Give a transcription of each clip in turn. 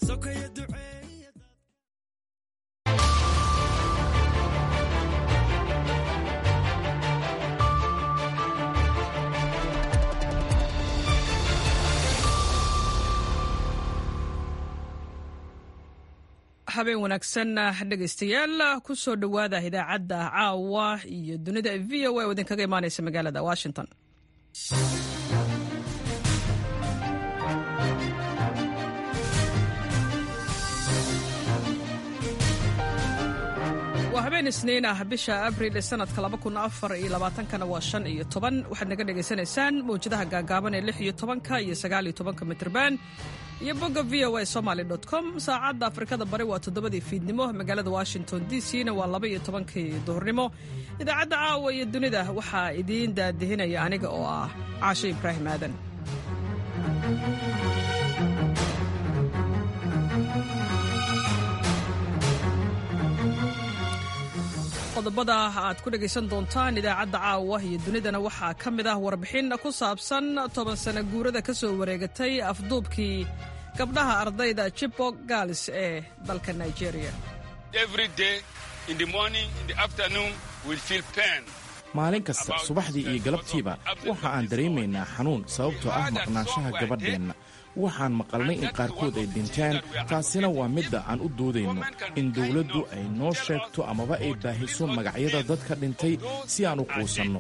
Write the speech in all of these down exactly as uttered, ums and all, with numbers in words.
habeen wanaagsan dhegaystayaal ku soo dhowaada idaacadda caawa iyo dunida v o a oo idinkaga imaanaysa magaalada Washington. waa habeen isniin ah bisha abriil ee sanadka laba kun afar iyo labaatan-kana waa shan iyo toban waxaad naga dhegaysanaysaan mawjadaha gaagaaban ee lix iyo tobanka iyo sagaal iyo tobanka mitirban iyo bogga v o a somali dot com. saacadda afrikada bari waa toddobadii fiidnimo, magaalada Washington D C na waa laba iyo tobankii duhurnimo. idaacadda caawa iyo dunida waxaa idiin daadihinaya aniga oo ah Caasho Ibraahim Aadan. qodobada aad ku dhegaysan doontaan idaacadda caawa iyo dunidana waxaa ka mid ah warbixin ku saabsan toban sano guurada ka soo wareegatay afduubkii gabdhaha ardayda Chibok Girls ee dalka Nigeria. maalin kasta subaxdii iyo galabtiiba waxa aan dareemaynaa xanuun sababtoo ah maqnaanshaha gabadheenna. waxaan maqalnay in qaarkood ay dhinteen. taasina waa midda aan u doodayno in dawladdu ay noo sheegto amaba ay baahiso magacyada dadka dhintay si aan u quusanno.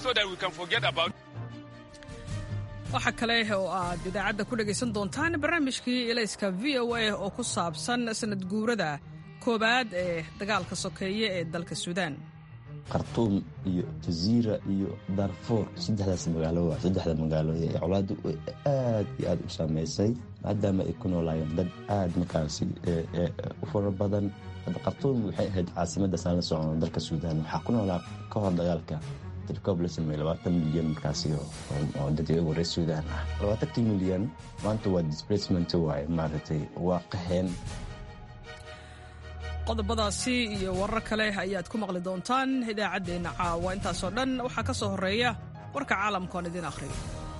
waxa kale oo aad idaacadda ku dhegaysan doontaan barnaamijkii ilayska v o a oo ku saabsan sanad guurada koowaad ee dagaalka sokeeye ee dalka Suudaan. Khartoum iyo Jazeera iyo Darfur saddexdaas magaalo waa saddexda magaalo ee colaadu aad iyo aad u saameysay maadaama ay ku noolaayeen dad aad markaasi u fara badan. Khartoum waxay ahayd caasimadda saan socon dalka Suudaan. waxaa ku noolaa ka hor dagaalka tirkoob la sameeyay labaatan milyan markaasi oo dad ay wareer Suudaan ah. labaatan milyan maanta waa displacement waaye maaragtay waa qaxeen. qodobadaasi iyo warar kale ayaad ku maqli doontaan idaacaddeenna caawa. intaasoo dhan waxaa ka soo horreeya warka caalamka oon idin akhriyo.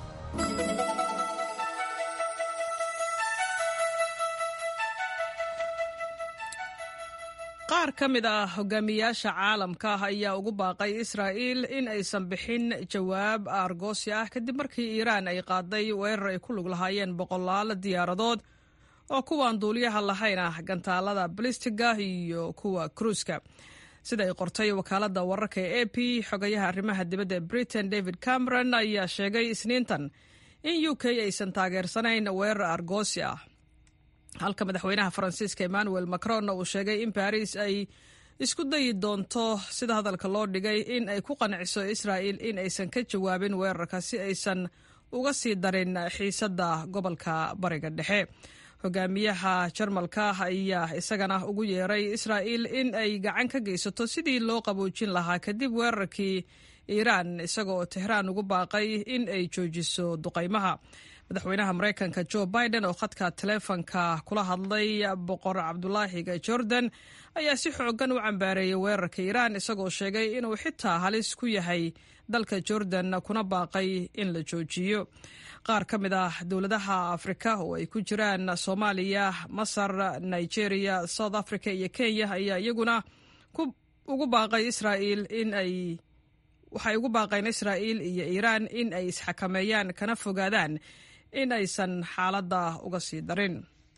qaar ka mid ah hogaamiyaasha caalamka ayaa ugu baaqay Israa'iil in aysan bixin jawaab aargoosi ah kadib markii Iiraan ay qaaday weerar ay ku lug lahaayeen boqolaal diyaaradood oo kuwaan duuliyaha lahayn ah, gantaalada balistiga iyo kuwa kruiska. sida ay qortay wakaaladda wararka ee A P, xogayaha arrimaha dibadda ee Britain David Cameron ayaa sheegay isniintan in U K aysan taageersanayn weerar argoosi ah, halka madaxweynaha Faransiiska Emmanuel Macron uu sheegay in Paris ay isku dayi doonto sida hadalka loo dhigay in ay ku qanciso Israa'iil in aysan ka jawaabin weerarka si aysan uga sii darin xiisadda gobolka Bariga Dhexe. hogaamiyaha Jarmalka ayaa isagana ugu yeeray Israa'iil in ay gacan ka geysato sidii loo qaboojin lahaa kadib weerarkii Iiraan, isagoo Tehraan ugu baaqay in ay joojiso duqaymaha. madaxweynaha Mareykanka Joe Biden oo khadka taleefanka kula hadlay boqor Cabdulaahiga Jordan ayaa si xoogan u cambaareeyay weerarka Iiraan, isagoo sheegay inuu xitaa halis ku yahay dalka Jordan kuna baaqay in la joojiyo. qaar ka mid ah dowladaha Afrika oo ay ku jiraan Soomaaliya, Masar, Nigeria, South Africa iyo Kenya ayaa iyaguna ugu baaqay Israa'iil in ay waxay ugu baaqeen Israa'iil iyo Iiraan in ay isxakameeyaan kana fogaadaan in aysan xaaladda uga sii darin.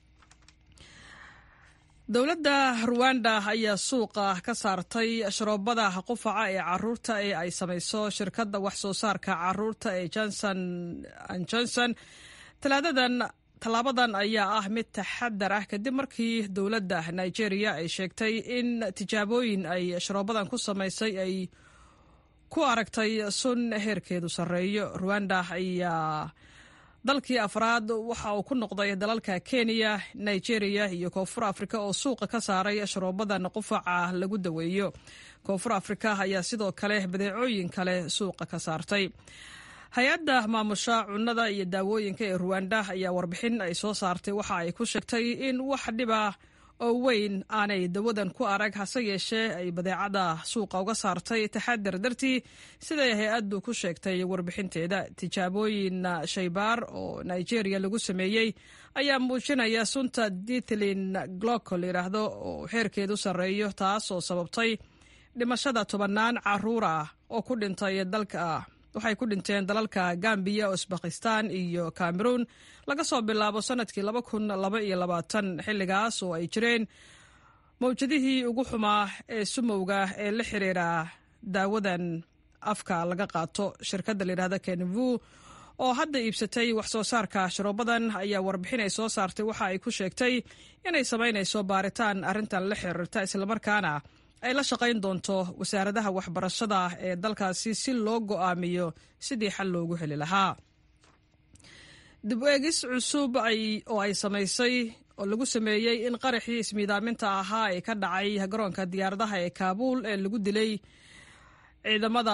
dowladda Rwanda ayaa suuqa ka saartay sharoobada qufaca ee caruurta ee ay samayso shirkadda wax soo saarka caruurta ee Johnson and Johnson. talaadadan tallaabadan ayaa ah mid taxadar ah kadib markii dowladda Nigeria ay sheegtay in tijaabooyin ay sharoobadan ku samaysay ay ku aragtay sun heerkeedu sarreeyo. Rwanda ayaa dalkii afraad waxa uu ku noqday dalalka Kenya, Nigeria iyo Koonfur Afrika oo suuqa ka saaray sharoobadan qufaca lagu daweeyo. Koonfur Afrika ayaa sidoo kale badeecooyin kale suuqa ka saartay. hay-adda maamusha cunnada iyo daawooyinka ee Rwanda ayaa warbixin ay soo saartay waxa ay ku sheegtay in wax dhiba oo weyn aanay dawadan ku arag, hase yeeshee ay badeecada suuqa uga saartay taxadar dartii, siday hay-addu ku sheegtay warbixinteeda. Tijaabooyin shaybaar oo Nigeria lagu sameeyey ayaa muujinaya sunta diethylene glycol yidhaahdo oo heerkeedu sarreeyo, taas oo sababtay dhimashada tobannaan carruur ah oo ku dhintay dalka waxay ku dhinteen dalalka Gambia, Uzbekistan iyo Cameroon laga soo bilaabo sanadkii laba kun laba iyo labaatan, xilligaas oo ay jireen mawjadihii ugu xumaa ee sumowga ee la xiriira daawadan afka laga qaato. Shirkadda la yidhaahda Kenvu oo hadda iibsatay wax soo saarka sharoobadan ayaa warbixin ay soo saartay waxa ay ku sheegtay inay samaynayso baaritaan arrintan la xiriirta, islamarkaana ay la shaqayn doonto wasaaradaha waxbarashada ee dalkaasi si loo go'aamiyo sidii xal loogu heli lahaa. dib u eegis cusub oo ay samaysay oo lagu sameeyey in qaraxii ismiidaaminta ahaa ee ka dhacay garoonka diyaaradaha ee Kaabuul ee lagu dilay ciidamada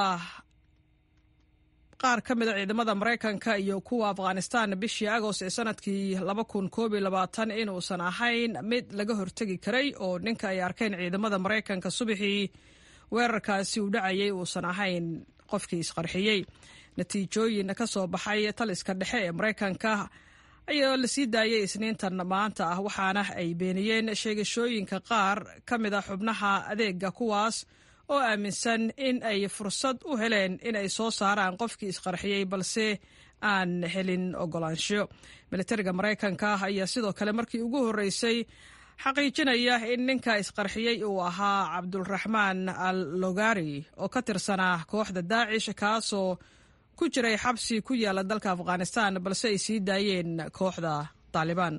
qaar ka mid a ciidamada Mareykanka iyo kuwa Afghanistan bishii Agost ee sanadkii laba kun koob iyo labaatan inuusan ahayn mid laga hortegi karay, oo ninka ay arkeen ciidamada Mareykanka subaxii weerarkaasi u dhacayay uusan ahayn qofkii isqarxiyey. Natiijooyin ka soo baxay taliska dhexe ee Mareykanka ayaa la sii daayay Isniintan maanta ah, waxaana ay beeniyeen sheegashooyinka qaar ka mid a xubnaha adeega kuwaas oo aaminsan in ay fursad u heleen in ay soo saaraan qofkii isqarxiyey balse aan helin ogolaansho. Militariga Mareykanka ayaa sidoo kale markii ugu horreysay xaqiijinaya in ninka isqarxiyey uu ahaa Cabdulraxmaan al Logari oo ka tirsanaa kooxda Daacish, kaasoo ku jiray xabsi ku yaala dalka Afghanistan balse ay sii daayeen kooxda Taliban.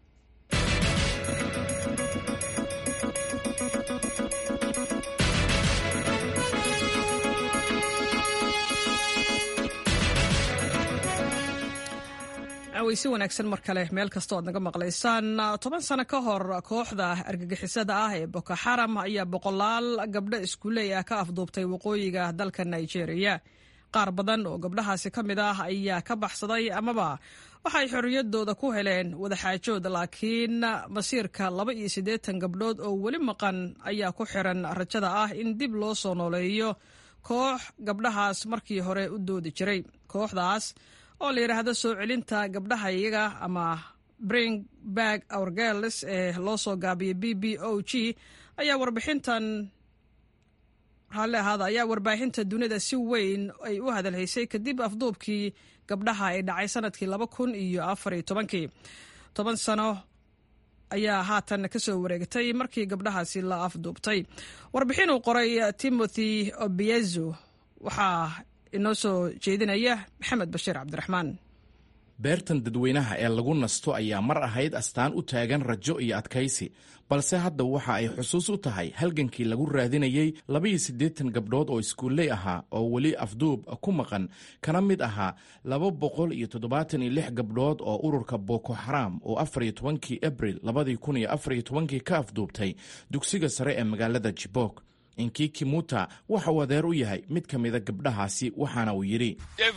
si wanaagsan mar kale meel kasta ood naga maqlaysaan. toban sano ka hor kooxda argagixisada ah ee Boko Haram ayaa boqolaal gabdho iskuuley ah ka afduubtay waqooyiga dalka Nigeria. Qaar badan oo gabdhahaasi ka mid ah ayaa ka baxsaday amaba waxay xorriyadooda ku heleen wadaxaajood, laakiin masiirka laba iyo siddeetan gabdhood oo weli maqan ayaa ku xiran rajada ah in dib loo soo nooleeyo koox gabdhahaas markii hore u doodi jiray. Kooxdaas oo la yidhaahdo soo celinta gabdhaha iyaga ama Bring Back Our Girls ee loo soo gaabiyey B B O G ayaa warbixintan hale ahaada ayaa warbaahinta dunida si weyn ay u hadalhaysay kadib afduubkii gabdhaha ay dhacay sanadkii laba kun iyo afar iyo tobankii. toban sano ayaa haatan ka soo wareegtay markii gabdhahaasi la afduubtay. Warbixin uu qoray Timothy Obiezu waxaa inoo soo jeedinaya Maxamed Bashiir Cabdiraxmaan. beertan dadweynaha ee lagu nasto ayaa mar ahayd astaan u taagan rajo iyo adkaysi, balse hadda waxa ay xusuus u tahay halgankii lagu raadinayey labaiyo siddeetan gabdhood oo iskuulley ahaa oo weli afduub ku maqan, kana mid ahaa laba boqol iyo toddobaatan iyo lix gabdhood oo ururka Boko Haram oo afar iyo tobankii Abril labadii kun iyo afar iyo tobankii ka afduubtay dugsiga sare ee magaalada Chibok. Inkiki Muta waxa uu adeer u yahay mid ka mida gabdhahaasi, waxaana uu yidhi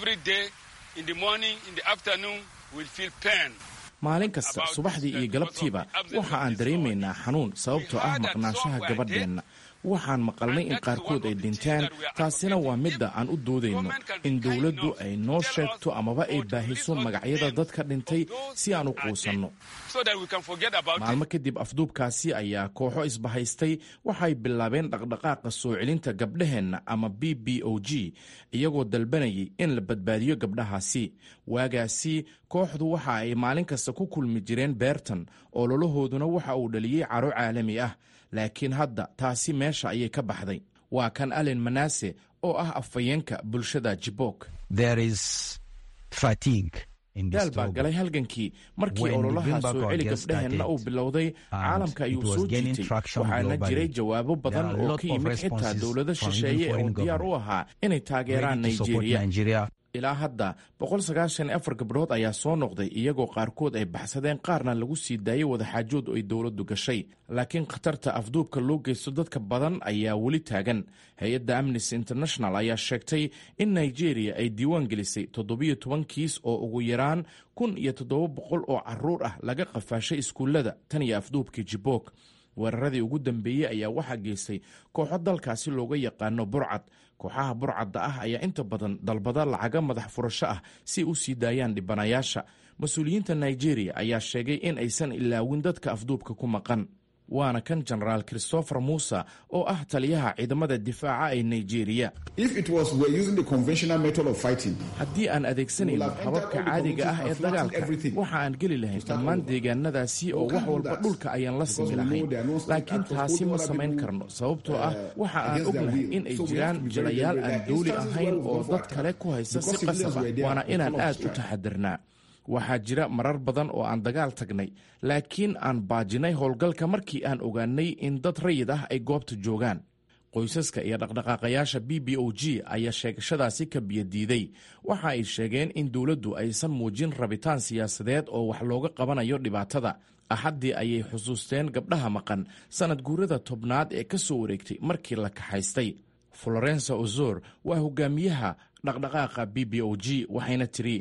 maalin kasta subaxdii iyo galabtiiba waxa aan dareemaynaa xanuun sababtoo ah maqnaanshaha gabadheenna. waxaan maqalnay in qaarkood ay dhinteen, taasina waa midda aan u doodayno in dowladdu ay noo sheegto amaba ay baahiso magacyada dadka dhintay si aan u quusanno. maalmo kadib afduubkaasi ayaa kooxo isbahaystay waxay bilaabeen dhaqdhaqaaqa soo celinta gabdhaheenna ama B B O G, iyagoo dalbanayay in la badbaadiyo gabdhahaasi. waagaasi kooxdu waxa ay maalin kasta ku kulmi jireen beertan, oo lolahooduna waxa uu dhaliyey caro caalami ah, laakiin hadda taasi meesha ayay ka baxday. waa kan Allen Manasse oo ah afhayeenka bulshada Chibok. daal baa galay halgankii markii ololaha soo celi gabdhaheenna uu bilowday. caalamka ayuu soo jiitay, waxaana jiray jawaabo badan oo ka yimid xitaa dowlado shisheeye oo diyaar u ahaa inay taageeraan Nigeria. ilaa hadda boqol sagaashan iyo afar gabdhood ayaa soo noqday, iyagoo qaarkood ay baxsadeen, qaarna lagu sii daayey wadaxaajood oo ay dowladdu gashay. laakiin khatarta afduubka loo geysto dadka badan ayaa weli taagan. hay-adda Amnesty International ayaa sheegtay in Nigeria ay diiwaan gelisay toddobiyo toban kiis oo ugu yaraan kun iyo toddoba boqol oo carruur ah laga qafaashay iskuullada tan iyo afduubkii Chibok. weeraradii ugu dambeeyey ayaa waxaa geystay kooxo dalkaasi looga yaqaano burcad. kooxaha burcadda ah ayaa inta badan dalbada lacaga madax furasho ah si u sii daayaan dhibanayaasha. mas-uuliyiinta nigeria ayaa sheegay in aysan ilaawin dadka afduubka ku maqan. waana kan jenaraal christopher musa oo ah taliyaha ciidamada difaaca ee nigeria. haddii aan adeegsanayno hababka caadiga ah ee dagaalka waxa aan geli lahayn dhammaan deegaanadaasi oo wax walba dhulka ayaan la simi lahayn, laakiin taasi ma samayn karno sababtoo ah waxa aan ognahay in ay jiraan jilayaal aan dawli ahayn oo dad kale ku haysta si qasab ah, waana inaan aad u taxadirnaa. waxaa jira marar badan oo aan dagaal tagnay laakiin aan baajinay howlgalka markii aan ogaanay in dad rayid ah ay goobta joogaan. qoysaska iyo dhaqdhaqaaqayaasha b b o g ayaa sheegashadaasi ka biyadiiday. waxa ay sheegeen in dowladdu aysan muujin rabitaan siyaasadeed oo wax looga qabanayo dhibaatada. axaddii ayay xusuusteen gabdhaha maqan sanad guurada tobnaad ee ka soo wareegtay markii la kaxaystay. florensa ozor waa hogaamiyaha dhaqdhaqaaqa b b o g waxayna tiri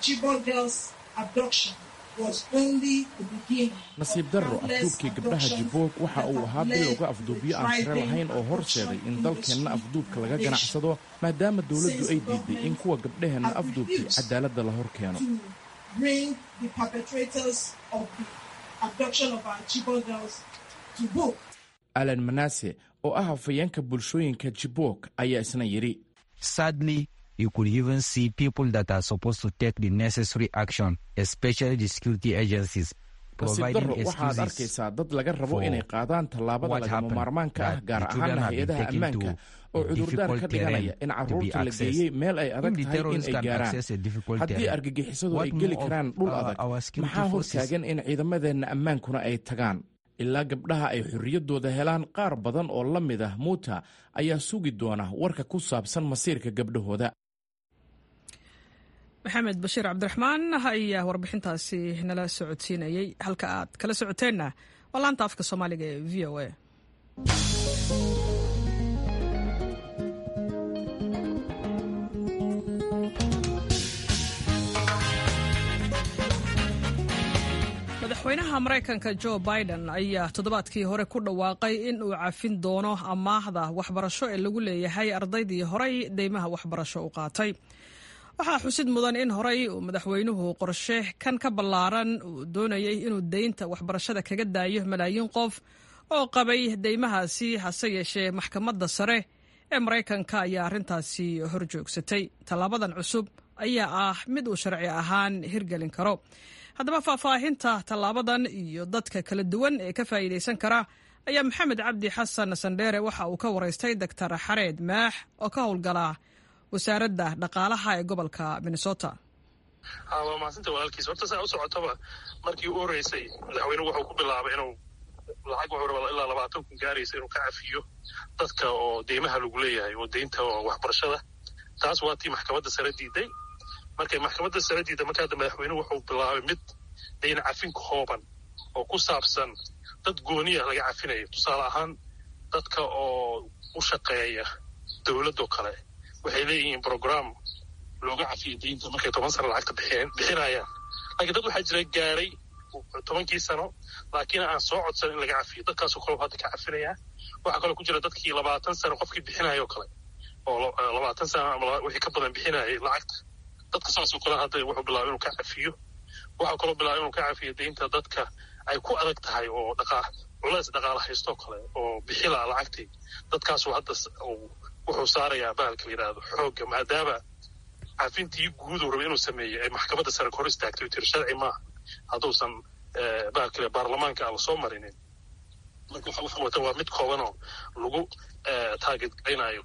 nasiib darro afduubkii gabdhaha Chibok waxa uu ahaa bilowga afduubyo aan sare lahayn oo horseeday in dalkeenna afduubka laga ganacsado maadaama dowladdu ay diiday in kuwa gabdhaheenna afduubkii cadaaladda la hor keeno. alan manase oo ah hafayeenka bulshooyinka Chibok ayaa isna yidhi sadly you could even see people that are supposed to take the necessary action, especially the security agencies. nasiib darro waxaad arkaysaa dad laga rabo inay qaadaan tallaabada lagama maarmaanka ah gaar ahaan hay-adaha ammaanka oo cudurdaar ka dhiganaya in carruurta la geeyey meel ay adag tahay in ay gaaraan. haddii argagixisadu ay geli karaan dhul adag, maxaa hor taagan in ciidamadeenna ammaankuna ay tagaan ilaa gabdhaha ay xorriyaddooda helaan? qaar badan oo la mid ah muuta ayaa sugi doona warka ku saabsan masiirka gabdhahooda. maxamed bashiir cabdiraxmaan ayaa warbixintaasi nala socodsiinayey. halka aad kala socoteenna waa laanta afka soomaaliga ee v o a. madaxweynaha maraykanka jo biden ayaa toddobaadkii hore ku dhawaaqay in uu cafin doono amaahda waxbarasho ee lagu leeyahay ardaydii horay deymaha waxbarasho u qaatay. waxaa xusid mudan in horay uu madaxweynuhu qorshe kan ka ballaaran uu doonayay inuu deynta waxbarashada kaga daayo malaayiin qof oo qabay deymahaasi, hase yeeshee maxkamadda sare ee maraykanka ayaa arrintaasi hor joogsatay. tallaabadan cusub ayaa ah mid uu sharci ahaan hirgelin karo. haddaba faahfaahinta tallaabadan iyo dadka kala duwan ee ka faa'iidaysan kara ayaa maxamed cabdi xasan sandheere waxa uu ka waraystay doctor xareed maax oo ka howlgala wasaaradda dhaqaalaha ee gobolka Minnesota. waa mahadsantahay walaalkiis. horta saa u socotaba markii u horeysay madaxweynuhu wuxuu ku bilaabay inuu lacag wuxuu rabaa ilaa labaatan kun gaaraysa inuu ka cafiyo dadka oo deymaha lagu leeyahay oo deynta waxbarashada. taas waa tii maxkamadda sare diiday. markay maxkamadda sare diiday marka hadda madaxweynuhu wuxuu bilaabay mid deyn cafin kooban oo ku saabsan dad gooniya laga cafinayo. tusaale ahaan dadka oo u shaqeeya dowladoo kale waxay leeyihiin program looga cafiyo deynta markay toban sano lacagta bixinayaan. laakiin dad waxaa jira gaaray tobankii sano laakiin aan soo codsan in laga cafiyo. dadkaasoo kale hadda ka cafinaya. waxaa kaloo ku jira dadkii labaatan sano qofkii bixinayo kale oo labaatan sano ama wixii ka badan bixinayay lacagta. dadka saasoo kale hadda wuxuu bilaabay inuu ka cafiyo. waxaa kaloo bilaabay inuu ka cafiyo deynta dadka ay ku adag tahay oo dhaqaa culays dhaqaala haystoo kale oo bixila lacagtii. dadkaasu hadda wuxuu saarayaa bahalka la yidhaahdo xoogga maadaama cafintii guud uu rabay inuu sameeyey ay maxkamadda sare ka hor istaagtay tiri sharci maaha hadduusan bahalka baarlamaanka aan lasoo marinin. marka waxa wata waa mid koobanoo lagu taageeraynayo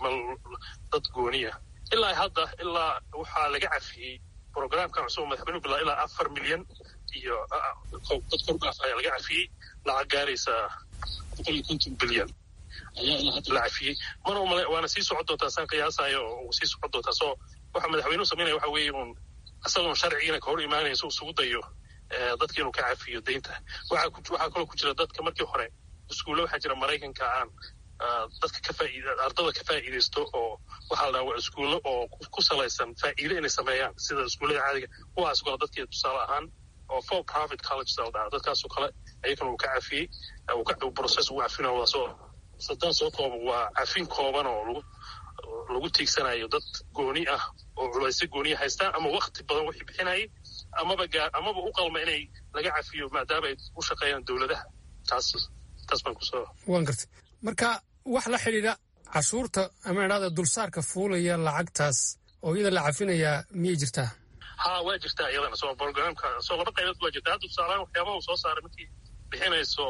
dad gooniya. ilaa hadda ilaa waxaa laga cafiyey programkan cusub madaxweynuhu bilaa ilaa afar milyan iyo dad kordhaaf ayaa laga cafiyey. lacag gaaraysa boqol iyo konton bilyan ayaa ilaa hadda la cafiyey. mana umale waana sii socon doontaa saan qiyaasayo oo sii socon doontaa. soo waxa madaxweynuhu samaynaya waxa weeye uun isagoon sharcigiina ka hor imaanaysa isugu dayo dadka inuu ka cafiyo deynta. waxaa waxaa kaloo ku jira dadka markii hore iskuulla waxaa jira maraykanka aan dadka ka faa'iida ardada ka faa'iidaysto oo waxaa la dhahaa iskuulo oo ku salaysan faa'iido inay sameeyaan sida iskuullada caadiga. kuwaas kale dadkii tusaale ahaan oo for profit colleges la dhahaa dadkaasoo kale ayagana uu ka cafiyey uu ka process uu cafinayo waa soo sadan soo kooban waa cafin kooban oo lagu lagu tiigsanayo dad gooni ah oo culaysyo gooni haystaan ama waqti badan wixii bixinayay amaba amaba u qalma inay laga cafiyo maadaama ay u shaqeeyaan dowladaha taas taas baan ku soo waan gartay marka wax la xidhiidha cashuurta ama idhaahda dulsaarka fuulaya lacagtaas oo iyada la cafinayaa miyay jirtaa ha waa jirtaa iyadana soo programka soo laba qaybood waa jirtaa hadda tusaalaan waxyaabaha uu soo saaray markii bixinayso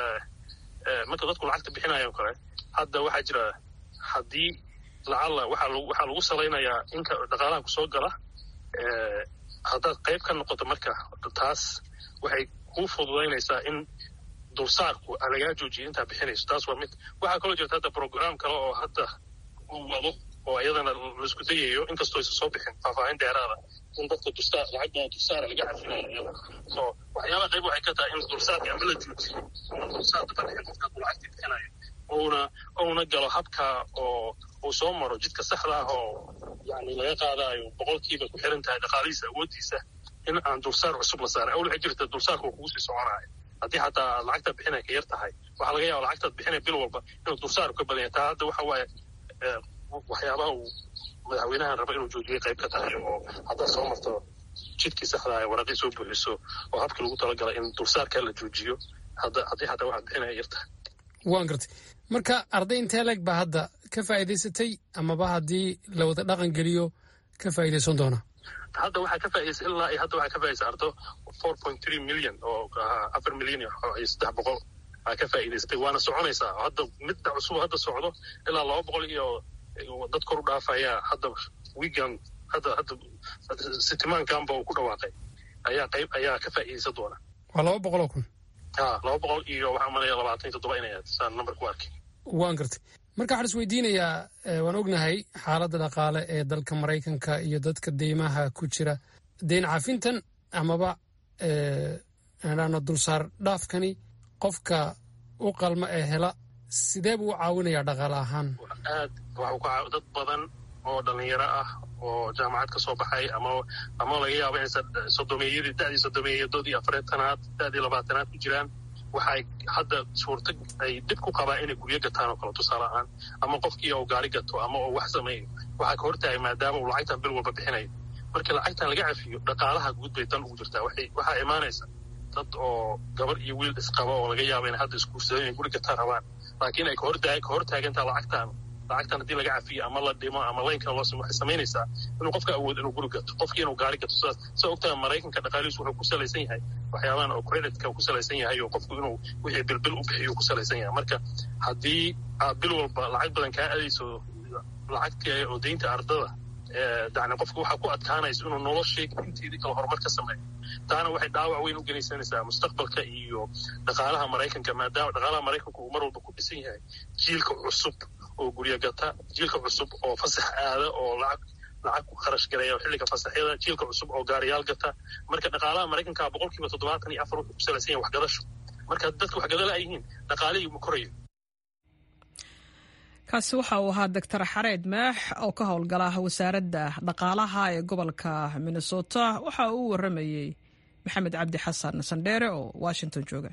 marka dadku lacagta bixinayo kale hadda waxaa jira haddii lacalla waxaa lagu waxaa lagu salaynayaa inka dhaqaalaha kusoo gala haddaad qayb ka noqoto marka taas waxay kuu fududaynaysaa in dulsaarku lagaa joojiyo intaa bixinayso taas waa mid waxaa kaloo jirta hadda program kale oo hadda uu wado oo iyadana laisku dayayo inkastoo aysan soo bixin faahfaahin dheeraada in dadka dulsaar lacagda dulsaara laga cafinayo iyada so waxyaabaha qayb waxay ka tahay in dulsaarka ama la joojiyo dulsaarka badixin qofka hadduu lacagtii bixinayo uuna uuna galo habka oo uu soo maro jidka saxda ah oo yani laga qaadayo boqolkiiba ku xiran tahay dhaqaalihiisa awooddiisa in aan dulsaar cusub la saaray awal waxay jirta dulsaarka uu kugu sii soconayo haddii xataa lacagtaad bixinay ka yar tahay waxaa laga yaaba lacagtaad bixinay bil walba inuu dulsaaru ka badan yahay taa hadda waxa waaye waxyaabaha uu madaxweynahan raba inuu joojiyay qayb ka tahay oo haddaad soo marto jidkii saxda ah waraqii soo buuxiso oo habkii lagu talagalay in dulsaarka la joojiyo hadda haddii xataa waxaad bixinaya yar tahay waan gartay marka arday intee leeg baa hadda ka faa'iidaysatay amaba haddii la wada dhaqan geliyo ka faa'iidaysan doona hadda waxaa ka faa'iidaysay ilaa iyo hadda waxaa ka faa'iidaysay ardo four point three million oo afar milyan iyo saddex boqol aa ka faa'iidaysatay waana soconaysaa hadda midda cusub hadda socdo ilaa laba boqol iyo dad kor u dhaafaya hadda weekend hadda hadda sitimaankanba uu ku dhawaaqay ayaa qayb ayaa ka faa'iidaysan doona waa laba boqol oo kun ha laba boqol iyo waxaa malaya labaatan iyo toddoba inay saan number ku arkay waan gartay marka waxaan is weydiinayaa waan ognahay xaaladda dhaqaale ee dalka maraykanka iyo dadka deymaha ku jira deyn cafintan amaba aanano dulsaar dhaafkani qofka u qalma ee hela sidee buu u caawinayaa dhaqaale ahaan aad waxuu ka dad badan oo dhalinyaro ah oo jaamacad ka soo baxay ama ama laga yaabo in sodomeeyadii da'dii sodomeeyadoodii afareetanaad da'dii labaatanaad ku jiraan waxay hadda suurta ay dib ku qabaan inay guryo gataan oo kale tusaale ahaan ama qofkii oo gaari gato ama oo wax sameeyo waxaa ka hortahay maadaama uu lacagtan bil walba bixinayo markii lacagtan laga cafiyo dhaqaalaha guud bay dan ugu jirtaa waxay waxaa imaanaysa dad oo gabar iyo wiil isqaba oo laga yaabo in hadda isguursadeen inay guri gataan rabaan laakiin ay kahor ka hor taagantaa lacagtan lacagtan haddii laga cafiyo ama la dhimo ama laynka loo samo waxay samaynaysaa inuu qofka awood inuu guri gato qofkii inuu gaari gato sidaas sida ogtaha maraykanka dhaqaalihiisu wuxuu ku salaysan yahay waxyaabahan oo creditka ku salaysan yahay oo qofku inuu wixii bilbil u bixiyo ku salaysan yahay marka haddii aad bil walba lacag badan kaa adayso lacagtii oo deynta ardada dacni qofku waxaa ku adkaanaysa inuu noloshii inteedii kale horumar ka sameeyo taana waxay dhaawac weyn u genaysanaysaa mustaqbalka iyo dhaqaalaha maraykanka maadaama dhaqaalaha maraykanku uu mar walba ku dhisan yahay jiilka cusub oo guryo gata jiilka cusub oo fasax aada oo lacag lacag ku kharash gareeya xilliga fasaxyada jiilka cusub oo gaariyaal gata marka dhaqaalaha maraykanka boqolkiiba toddobaatan iyo afar wuxuu ku salaysan yahay waxgadasho marka dadka waxgadala ay yihiin dhaqaalihii ma korayo kaasi waxa uu ahaa doctor xareed maax oo ka howlgala wasaaradda dhaqaalaha ee gobolka minnesota waxa uu u waramayey maxamed cabdi xasan sandheere oo washington jooga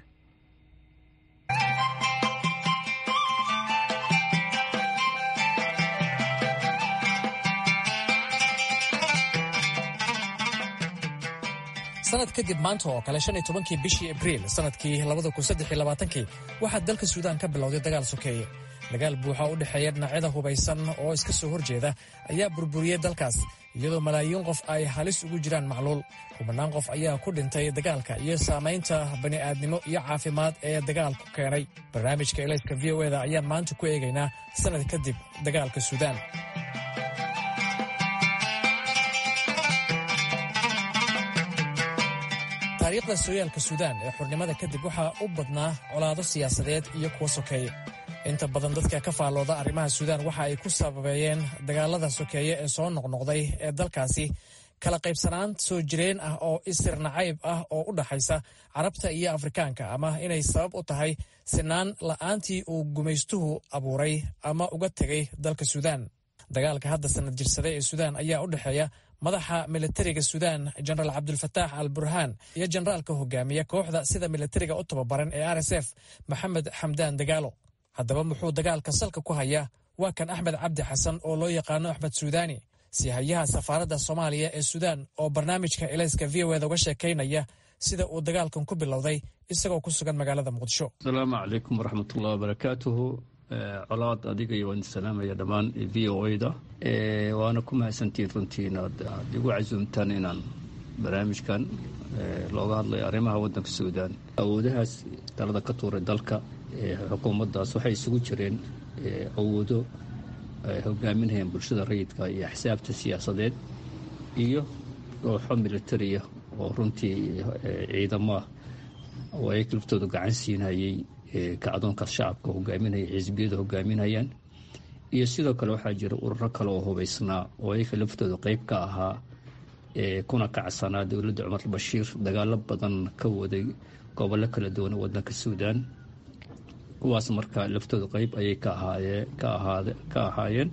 sanad kadib maanta oo kale shan iyo tobankii bishii abriil sanadkii labada kun saddex iyo labaatankii waxaa dalka suudaan ka bilowday dagaal sokeeye dagaal buuxa u dhexeeya dhinacyada hubaysan oo iska soo horjeeda ayaa burburiyey dalkaas iyadoo malaayiin qof ay halis ugu jiraan macluul kubanaan qof ayaa ku dhintay dagaalka iyo saamaynta bani'aadnimo iyo caafimaad ee dagaalku keenay barnaamijka elayska v o eda ayaan maanta ku eegaynaa sanad kadib dagaalka suudaan taariikhda sooyaalka suudaan ee xurnimada kadib waxaa u badnaa colaado siyaasadeed iyo kuwa sokeeye inta badan dadka ka faallooda arrimaha suudaan waxa ay ku sababeeyeen dagaalada sokeeye ee soo noqnoqday ee dalkaasi kala qaybsanaan soo jireen ah oo isir nacayb ah oo u dhaxaysa carabta iyo afrikaanka ama inay sabab u tahay sinaan la'aantii uu gumaystuhu abuuray ama uga tegay dalka suudaan dagaalka hadda sanad jirsaday ee suudaan ayaa u dhexeeya madaxa militariga suudaan jenaraal cabdulfataax al burhaan iyo jenaraalka hogaamiya kooxda sida militariga u tababaran ee r s f maxamed xamdaan dagaalo. haddaba muxuu dagaalka salka ku hayaa? waa kan axmed cabdi xasan oo loo yaqaano axmed suudaani, siihayaha safaaradda soomaaliya ee suudaan oo barnaamijka elayska v o eda uga sheekaynaya sida uu dagaalkan ku bilowday isagoo ku sugan magaalada muqdisho. asalaamu calaykum waraxmatullahi wabarakaatuhu. colaad adiga iyo waan salaamaya dhammaan v o da waana ku mahadsantiin runtiin aad igu casuumtaan inaan barnaamijkan looga hadlayo arrimaha waddanka suudaan. awoodahaas talada ka tuuray dalka xukuumaddaas waxay isugu jireen awoodo ay hogaaminayaan bulshada rayidka iyo axsaabta siyaasadeed iyo kooxo militariya oo runtii ciidamaha oo ay laftooda gacan siinayay kacdoonka shacabka hogaaminaya xisbiyada hogaaminayaan, iyo sidoo kale waxaa jira ururo kale oo hubaysnaa oo ayaga laftooda qeyb ka ahaa kuna kacsanaa dowladda cumar bashiir, dagaalo badan ka waday gobollo kala duwan waddanka suudaan. kuwaas marka laftooda qeyb ayay ka ahaayeen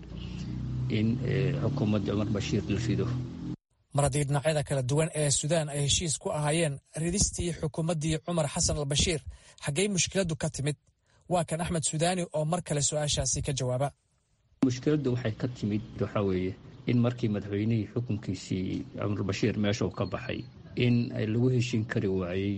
in xukuumadda cumar bashiir la rido. mar haddii dhinacyada kala duwan ee suudaan ay heshiis ku ahaayeen ridistii xukuumaddii cumar xasan al bashiir, xaggey mushkiladdu ka timid? waa kan axmed suudaani oo mar kale su-aashaasi ka jawaaba. mushkiladdu waxay ka timid waxaa weeye in markii madaxweynihii xukunkiisii cumar bashiir meesha uu ka baxay in lagu heshiin kari waayey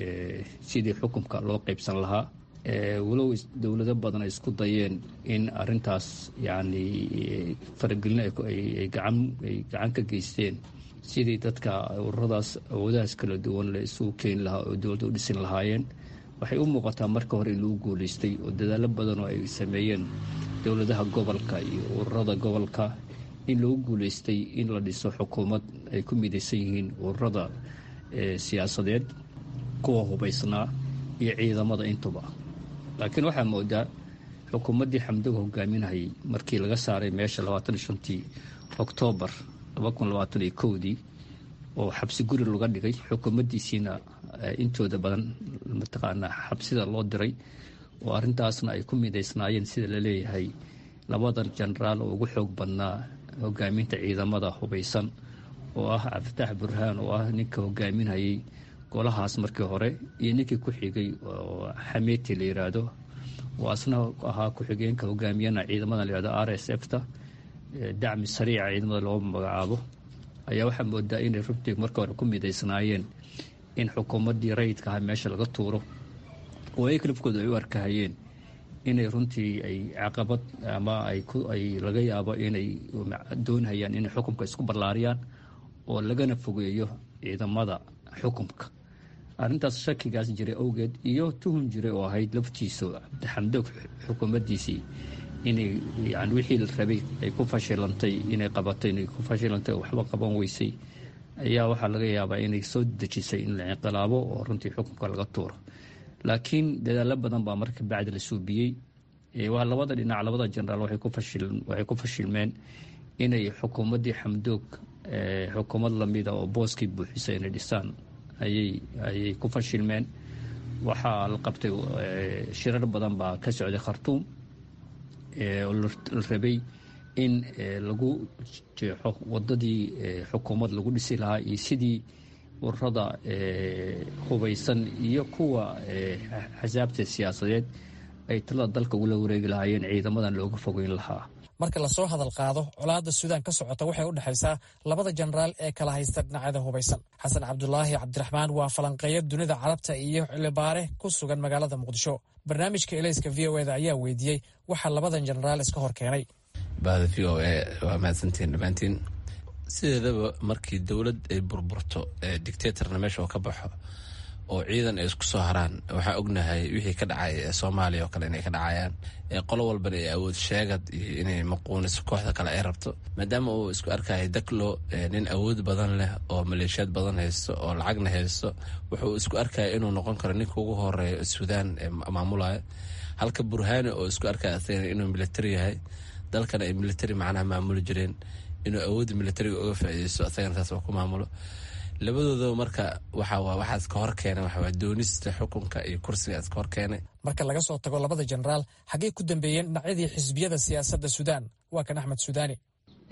sidii xukunka loo qaybsan lahaa. walow dowlado badan ay isku dayeen in arintaas yani faragelin ay gacan ka geysteen sidii dadka ururadaas awoodahaas kala duwan la isugu keeni lahaa oo dowladda u dhisin lahaayeen. waxay u muuqataa marka hore in lagu guulaystay oo dadaalo badan oo ay sameeyeen dowladaha gobolka iyo ururada gobolka in lagu guulaystay in la dhiso xukuumad ay ku midaysan yihiin ururada siyaasadeed, kuwa hubaysnaa iyo ciidamada intuba. laakiin waxaa moodaa xukuumaddii xamdoog hogaaminayay markii laga saaray meesha labaatan iyo shantii oktoobar laba kun labaatan iyo kowdii oo xabsi guri laga dhigay, xukuumaddiisiina intooda badan mataqaanaa xabsida loo diray, oo arrintaasna ay ku midaysnaayeen sida la leeyahay labadan jenaraal oo ugu xoog badnaa hogaaminta ciidamada hubaysan oo ah cabdifatax burhaan oo ah ninka hogaaminayay golahaas markii hore, iyo ninkii ku xigay oo xameeti la yiraahdo oo asna ahaa ku-xigeenka hogaamiyana ciidamada la yihahdo r s f ta dacmi sariica ciidamada loo magacaabo, ayaa waxaa moodaa inay runtii marka hore ku midaysnaayeen in xukuumaddii rayidka aha meesha laga tuuro, oo ay kalifkooda ay u arkahayeen inay runtii ay caqabad ama ay laga yaabo inay doonhayaan inay xukunka isku ballaariyaan oo lagana fogeeyo ciidamada xukunka. arrintaas shakigaas jiray awgeed iyo tuhun jiray oo ahayd laftiisa cabdixamdoog xukuumaddiisii inay yani wixii la rabay ay ku fashilantay inay qabatay inay ku fashilantay oo waxba qaban weysay, ayaa waxaa laga yaabaa inay soo dejisay in la inqilaabo oo runtii xukunka laga tuuro. laakiin dadaalo badan baa marka bacdi la suubiyey. waa labada dhinac, labada jenaraal waxay ku fashilmeen inay xukuumaddii xamdoog xukuumad lamida oo booskii buuxisa inay dhisaan ayay ku fashilmeen. waxaa la qabtay shirar badan baa ka socday khartuum oo la rabay in lagu jeexo wadadii xukuumad lagu dhisi lahaa iyo sidii ururada hubaysan iyo kuwa axsaabta siyaasadeed ay talada dalka ugula wareegi lahaayeen ciidamadan looga fogeyn lahaa. marka lasoo hadal qaado colaadda suudaan ka socota waxay u dhexaysaa labada jenaraal ee kala haysta dhinacyada hubaysan. xasan cabdulaahi cabdiraxmaan waa falanqeeya dunida carabta iyo xilibaare ku sugan magaalada muqdisho. barnaamijka elayska v o eda ayaa weydiiyey waxaa labadan jenaraal iska hor keenay. bahda v o e waa mahadsantiin dhammaantiin. sideedaba markii dowlad ay burburto dictatorna meesha oo ka baxo oo ciidan ay isku soo haraan, waxaa ognahay wixii ka dhacay soomaaliya oo kale inay ka dhacayaan. qolo walbana ay awood sheegad iyo inay maquuniso kooxda kale ay rabto, maadaama uu isku arkaya daklo nin awood badan leh oo maleeshiyaad badan haysto oo lacagna haysto, wuxuu isku arkaya inuu noqon karo ninka ugu horeeya suudaan maamulaya, halka burhaani oo isku arkaya asagana inuu militari yahay, dalkana ay militari macnaha maamuli jireen, inuu awoodda militariga uga faa'iideysto asagana taas waa ku maamulo. labadooda marka waxaa iska hor keenay waxaa doonista xukunka iyo kursiga iska hor keenay. marka laga soo tago labada jenaraal xaggey ku dambeeyeen dhinacyadii xisbiyada siyaasadda suudaan? waa kan axmed suudaani.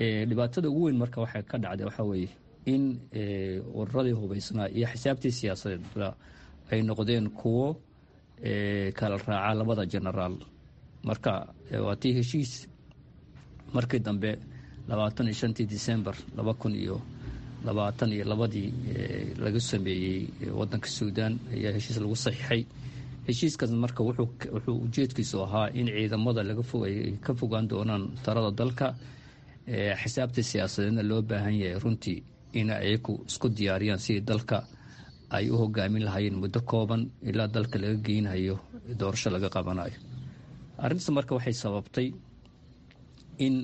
dhibaatada ugu weyn marka waxay ka dhacday waxaa weeye in ururadii hubaysnaa iyo xisaabtii siyaasadeedba ay noqdeen kuwo kala raaca labada genaraal. marka waa tii heshiis markii dambe labaatan iyo shantii December laba kun iyo labaatan iyo labadii laga sameeyey wadanka Suudaan ayaa heshiis lagu saxiixay. heshiiskaas marka wuxuu wuxuu ujeedkiisu ahaa in ciidamada laga fogay ka fogaan doonaan talada dalka. xisaabta siyaasadeedna loo baahan yahay runtii in ay ku isku diyaariyaan si dalka ay u hogaamin lahaayeen muddo kooban ilaa dalka laga geynayo doorasho laga qabanayo. arrintaas marka waxay sababtay in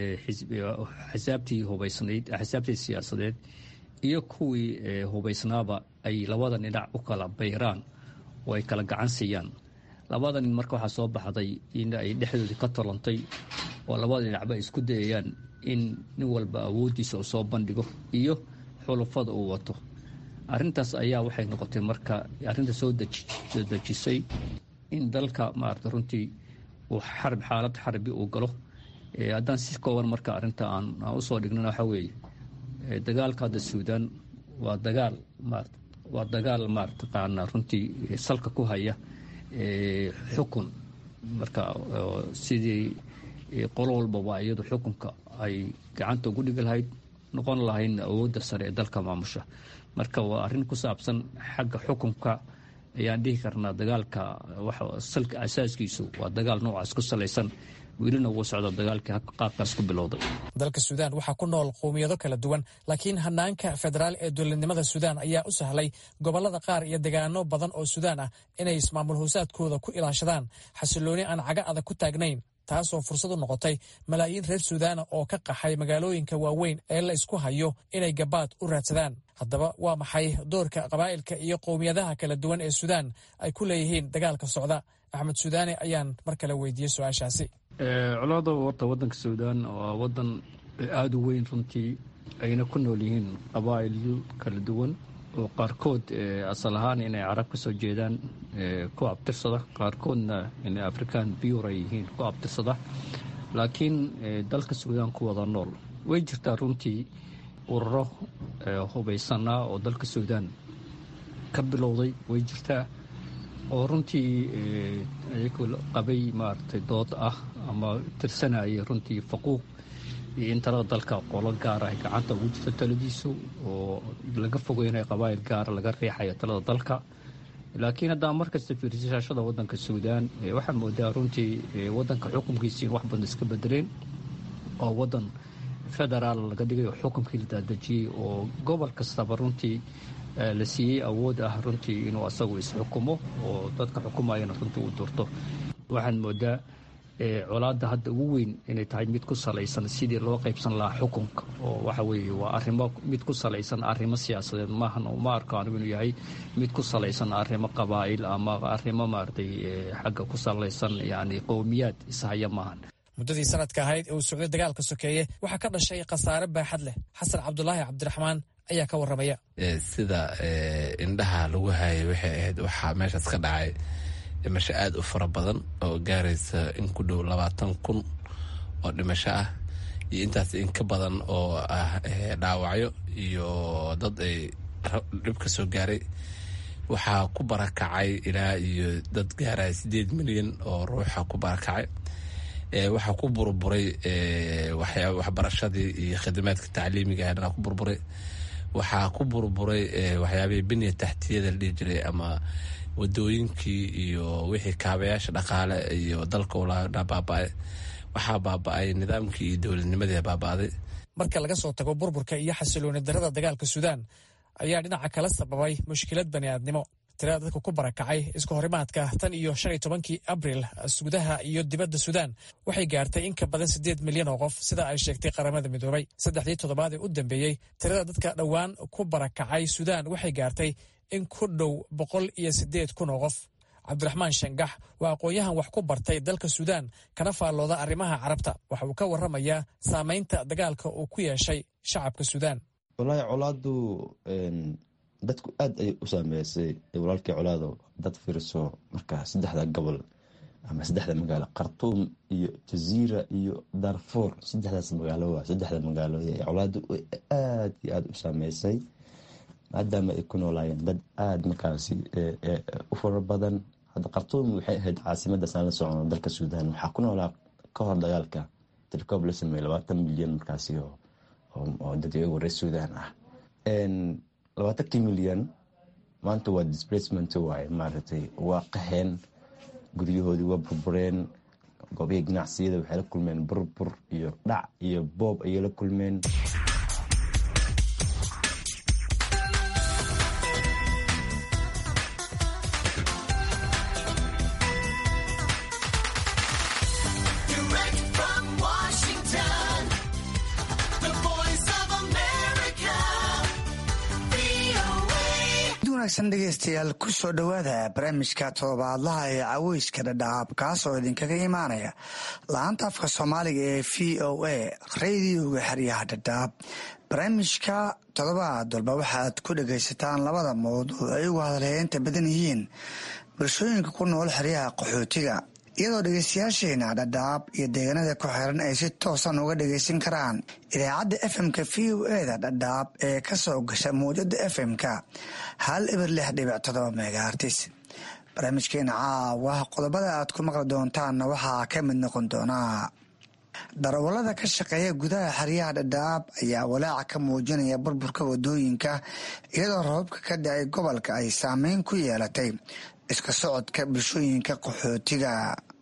xisaabtii hubaysnayd xisaabtii siyaasadeed iyo kuwii hubaysnaaba ay labada dhinac u kala bayraan oo ay kala gacan siiyaan. labada nin marka waxaa soo baxday in ay dhexdoodii ka tolantay oo labada dhinacba ay isku dayayaan in nin walba awooddiisa uu soo bandhigo iyo xulufada uu wato. arrintaas ayaa waxay noqotay marka arrinta soo dejisay in dalka maarata runtii uu xarb xaalad xarbi uu galo. haddaan si kooban marka arrinta aan u soo dhignana waxaa weeye dagaalka hadda Suudaan waa dagaal maarata waa dagaal maarata qaana runtii salka ku haya xukun. marka sidii qolo walbaba iyadu xukunka ay gacanta ugu dhigi lahayd noqon lahayn awoodda sare ee dalka maamusha. marka waa arrin ku saabsan xagga xukunka ayaan dhihi karnaa dagaalka waxa salka asaaskiisu waa dagaal noocaas ku salaysan. welina wuu socda dagaalkii qaabkaas ku bilowday. dalka Suudaan waxaa ku nool qowmiyado kala duwan, laakiin hanaanka federaal ee dowladnimada Suudaan ayaa u sahlay gobolada qaar iyo deegaano badan oo Suudaan ah inay ismaamul hoosaadkooda ku ilaashadaan xasilooni aan caga adag ku taagnayn, taasoo fursad u noqotay malaayiin reer Suudaan oo ka qaxay magaalooyinka waaweyn ee la isku hayo inay gabaad u raadsadaan. haddaba waa maxay doorka qabaa'ilka iyo qowmiyadaha kala duwan ee Suudaan ay ku leeyihiin dagaalka socda? Axmed Suudaani ayaan mar kale weydiiyey su-aashaasi. colaada warta wadanka Suudaan waa wadan aada u weyn runtii, ayna ku nool yihiin qabaa'ilyo kala duwan oo qaarkood asal ahaan inay carab ka soo jeedaan ku abtirsada, qaarkoodna inay afrikaan biyuura yihiin ku abtirsada, laakiin dalka Suudaan ku wada nool. way jirtaa runtii ururo hubaysanaa oo dalka Suudaan ka bilowday, way jirtaa oo runtii ayagu qabay maaragtay dood ah ama tirsanaya runtii faquuq iyo in talada dalka qolo gaar ah gacanta ugu jirto taladiisu oo laga fogeynaya qabaa'il gaara laga riixaya talada dalka. laakiin haddaan markasta fiirsashada wadanka Suudaan waxaa moodaa runtii wadanka xukunkiisa in wax badan iska bedeleen oo wadan federaal laga dhigayo xukunkii la daadejiyey oo gobol kastaba runtii la siiyey awood ah runtii inuu asagu isxukumo oo dadka xukumayana runtii uu doorto. waxaan moodaa colaadda hadda ugu weyn inay tahay mid ku salaysan sidii loo qaybsan lahaa xukunka, oo waxa weeye waa arrimo mid ku salaysan arrimo siyaasadeed maahan, oo ma arko anigu inuu yahay mid ku salaysan arrimo qabaa'il ama arrimo maaragtay xagga ku salaysan yacni qowmiyaad ishaya maahan. muddadii sanadka ahayd ee uu socday dagaalka sokeeye waxaa ka dhashay khasaare baaxad leh. xasan cabdulaahi cabdiraxmaan ayaa ka warramaya. sida indhaha lagu hayay waxay ahayd waxaa meeshaas ka dhacay dhimasho aada u fara badan oo gaaraysa in ku dhow labaatan kun oo dhimasho ah iyo intaas in ka badan oo ah dhaawacyo iyo dad ay dhib ka soo gaaray. waxaa ku barakacay ilaa iyo dad gaaraya siddeed milyan oo ruuxa ku barakacay. waxaa ku burburay waxbarashadii iyo khidmaadka tacliimiga ahna ku burburay. waxaa ku burburay waxyaabihii biniya taxtiyada la dhihi jiray ama wadooyinkii iyo wixii kaabayaasha dhaqaale iyo dalka ulaadha baaba-ay. waxaa baaba-ay nidaamkii iyo dowladnimadii baaba-day. marka laga soo tago burburka iyo xasilooni darada dagaalka Suudaan ayaa dhinaca kala sababay mushkilad bani'aadnimo. tirada dadka ku barakacay isku horimaadka tan iyo shan iyo tobankii abriil gudaha iyo dibadda Suudaan waxay gaartay in ka badan siddeed milyan oo qof, sida ay sheegtay qaramada midoobay. saddexdii toddobaad ee u dambeeyey tirada dadka dhowaan ku barakacay Suudaan waxay gaartay in ku dhow boqol iyo siddeed kun oo qof. cabdiraxmaan shangax waa aqoon-yahan wax ku bartay dalka Suudaan kana faallooda arrimaha carabta. waxa uu ka warramayaa saamaynta dagaalka uu ku yeeshay shacabka Suudaan. wallaahi colaadu dadku aad ayay u saameysay walaalkii colaado dad fiirso marka saddexda gobol ama saddexda magaalo khartuum iyo jaziira iyo darfour saddexdaas magaalo waa saddexda magaalo ee colaadu aad iyo aada u saameysay maadaama ay ku noolaayeen dad aada markaasi u fara badan. hadda khartuum waxay ahayd caasimada saan la socono dalka suudaan, waxaa ku noolaa ka hor dagaalka tilkoob la sameeyey labaatan milyan markaasi oo dad iyagu reer suudaan ah. labaatankii milyan maanta waa displacement waaye, maaragtay waa qaheen, guryahoodii waa burbureen, goobihii ganacsiyada waxay la kulmeen burbur iyo dhac iyo boob ayay la kulmeen. dhegeystayaal ku soo dhowaada barnaamijka todobaadlaha ee caweyska dhadhaab kaas oo idinkaga imaanaya la-aanta afka soomaaliga ee v o a radioga xeryaha dhadhaab. barnaamijka todobaad walba waxaad ku dhegaysataan labada mawduuc ay ugu hadalheynta badan yihiin bulshooyinka ku nool xeryaha qaxootiga, iyadoo dhegeystayaasheena dhadhaab iyo deegaanada ku xiran ay si toosan uga dhegeysan karaan idaacadda f m-ka v o eda dhadhaab ee ka soo gasha mawjada f m-ka hal eber lix dhibic todoba megaartis. barnaamijkeena caawa qodobada aad ku maqli doontaanna waxaa ka mid noqon doonaa darawallada ka shaqeeya gudaha xeryaha dhadhaab ayaa walaaca ka muujinaya burburka wadooyinka, iyadoo roobabka ka dhacay gobolka ay saameyn ku yeelatay iska socodka bulshooyinka qaxootiga.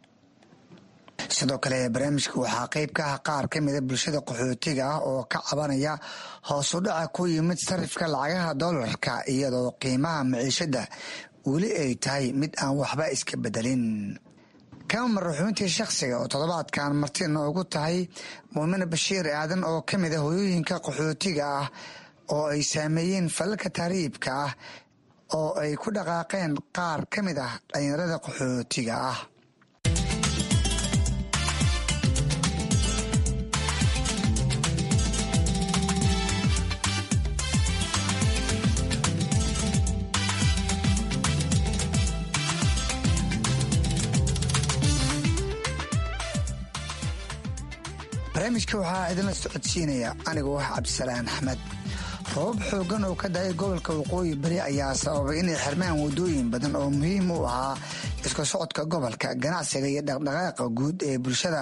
sidoo kale barnaamijka waxaa qeyb ka ah qaar ka mida bulshada qaxootiga ah oo ka cabanaya hoos u dhaca ku yimid sarifka lacagaha doolarka, iyadoo qiimaha maciishada weli ay tahay mid aan waxba iska bedelin. kama maraxuuntii shakhsiga oo toddobaadkan marti noogu tahay muumine bashiir aadan oo ka mida hoyooyinka qaxootiga ah oo ay saameeyeen falalka taariibka ah oo ay ku dhaqaaqeen qaar ka mid ah dhalinyarada qaxootiga ah. barnaamijka waxaa idinla socodsiinaya anigoo ah cabdisalaan axmed. roobab xoogan oo ka da-ay gobolka waqooyi bari ayaa sababay inay xirmaan wadooyin badan oo muhiim u ahaa isku socodka gobolka, ganacsiga iyo dhaqdhaqaaqa guud ee bulshada,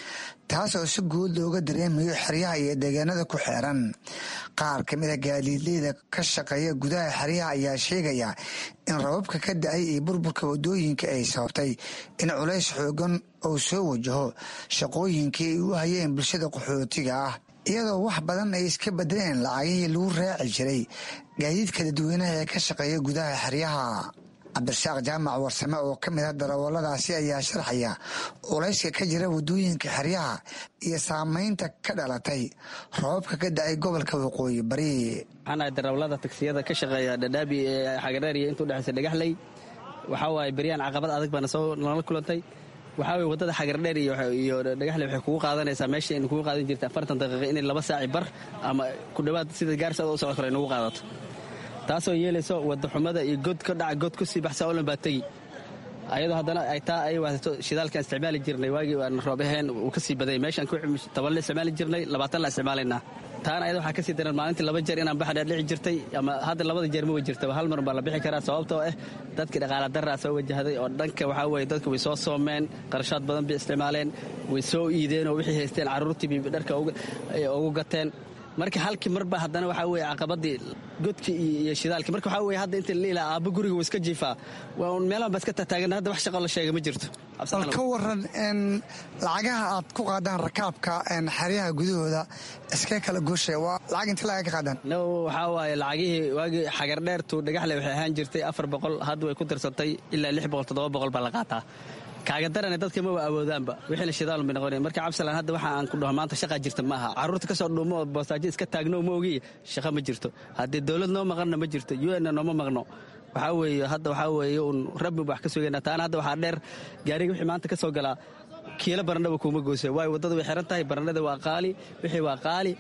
taasoo si guud looga dareemayo xeryaha iyo deegaanada ku xeeran. qaar ka mida gaadiidleyda ka shaqeeya gudaha xeryaha ayaa sheegaya in roobabka ka da-ay iyo burburka wadooyinka ay sababtay in culays xoogan oo soo wajaho shaqooyinkii ay u hayeen bulshada qaxootiga ah, iyadoo wax badan ay iska bedeleen lacagihii lagu raaci jiray gaadiidka dadweynaha ee ka shaqeeya gudaha xeryaha. cabdirasaaq jaamac warsame oo ka mid a darawalladaasi ayaa sharxaya culayska ka jira wadooyinka xeryaha iyo saameynta ka dhalatay roobabka ka da-ay gobolka waqooyi bari. waxaan ahay darawallada tagsiyada ka shaqeeya dhadhaabi ee xagareer iyo inta udhexaysa dhagaxley. waxaa waaye beryaan caqabad adag baana soo nala kulantay. waxaa weye waddada xagardheer iyo dhagaxle waxay kugu qaadanaysaa meesha aynu kugu qaadan jirta afartan daqiiqa inay laba saaci bar ama ku dhowaad sida gaarsaada u socod karo ay nagu qaadato, taasoo yeelayso wadaxumada iyo god ka dhaca god ku sii baxsa olan baa tegi, ayadoo haddana ay taa ay waasato shidaalkaan isticmaali jirnay waagii aan roob ahayn uu ka sii baday. meeshaan toban la isticmaali jirnay labaatan la isticmaalaynaa. taana ayada waxaa ka sii daran maalintii laba jeer inaan baxdheer dhici jirtay, ama hadda labada jeer ma wajirtaba, hal mar baa la bixi karaa sababtoo ah dadkii dhaqaala daraa soo wajahday oo dhanka waxaa weye dadka way soo soomeen, qarashaad badan bay isticmaaleen, way soo iideen oo wixii haysteen carruurtii bay dharka ugu gateen. marka halkii marba haddana waxaa weye caqabadii godkii iyo shidaalkii. marka waxaa weye hadda inta liilaa aabba guriga wuu iska jiifaa, waa un meelahan baa iska tataagan, hadda wax shaqo la sheega ma jirto. bal ka waran lacagaha aad ku qaadaan rakaabka xeryaha gudahooda iska kala gooshay, waa lacag inta laga ka qaadaan? no waxaa waaye lacagihii waagii xagardheertu dhagaxle waxay ahaan jirtay afar boqol, hadda way ku darsantay ilaa lix boqol toddoba boqol baa la qaataa. kaaga darane dadka ma wa awoodaanba wixiina shidaal bay noqoneen. marka cabsalaan hadda waxa aan ku dhaho maanta shaqaa jirta ma aha, carruurta ka soo dhuumo oo boostaajo iska taagno ma ogiy shaqa ma jirto. haddii dowlad noo maqanna ma jirto, u n nooma maqno. waxaa weeye hadda waxaa weeye uun rabbi wax ka sugayna. taana hadda waxaa dheer gaariga wixii maanta ka soo galaa kiilo barandhaba kuuma goosa, waayo waddada way xiran tahay, barandhada waa qaali, wixii waa qaali.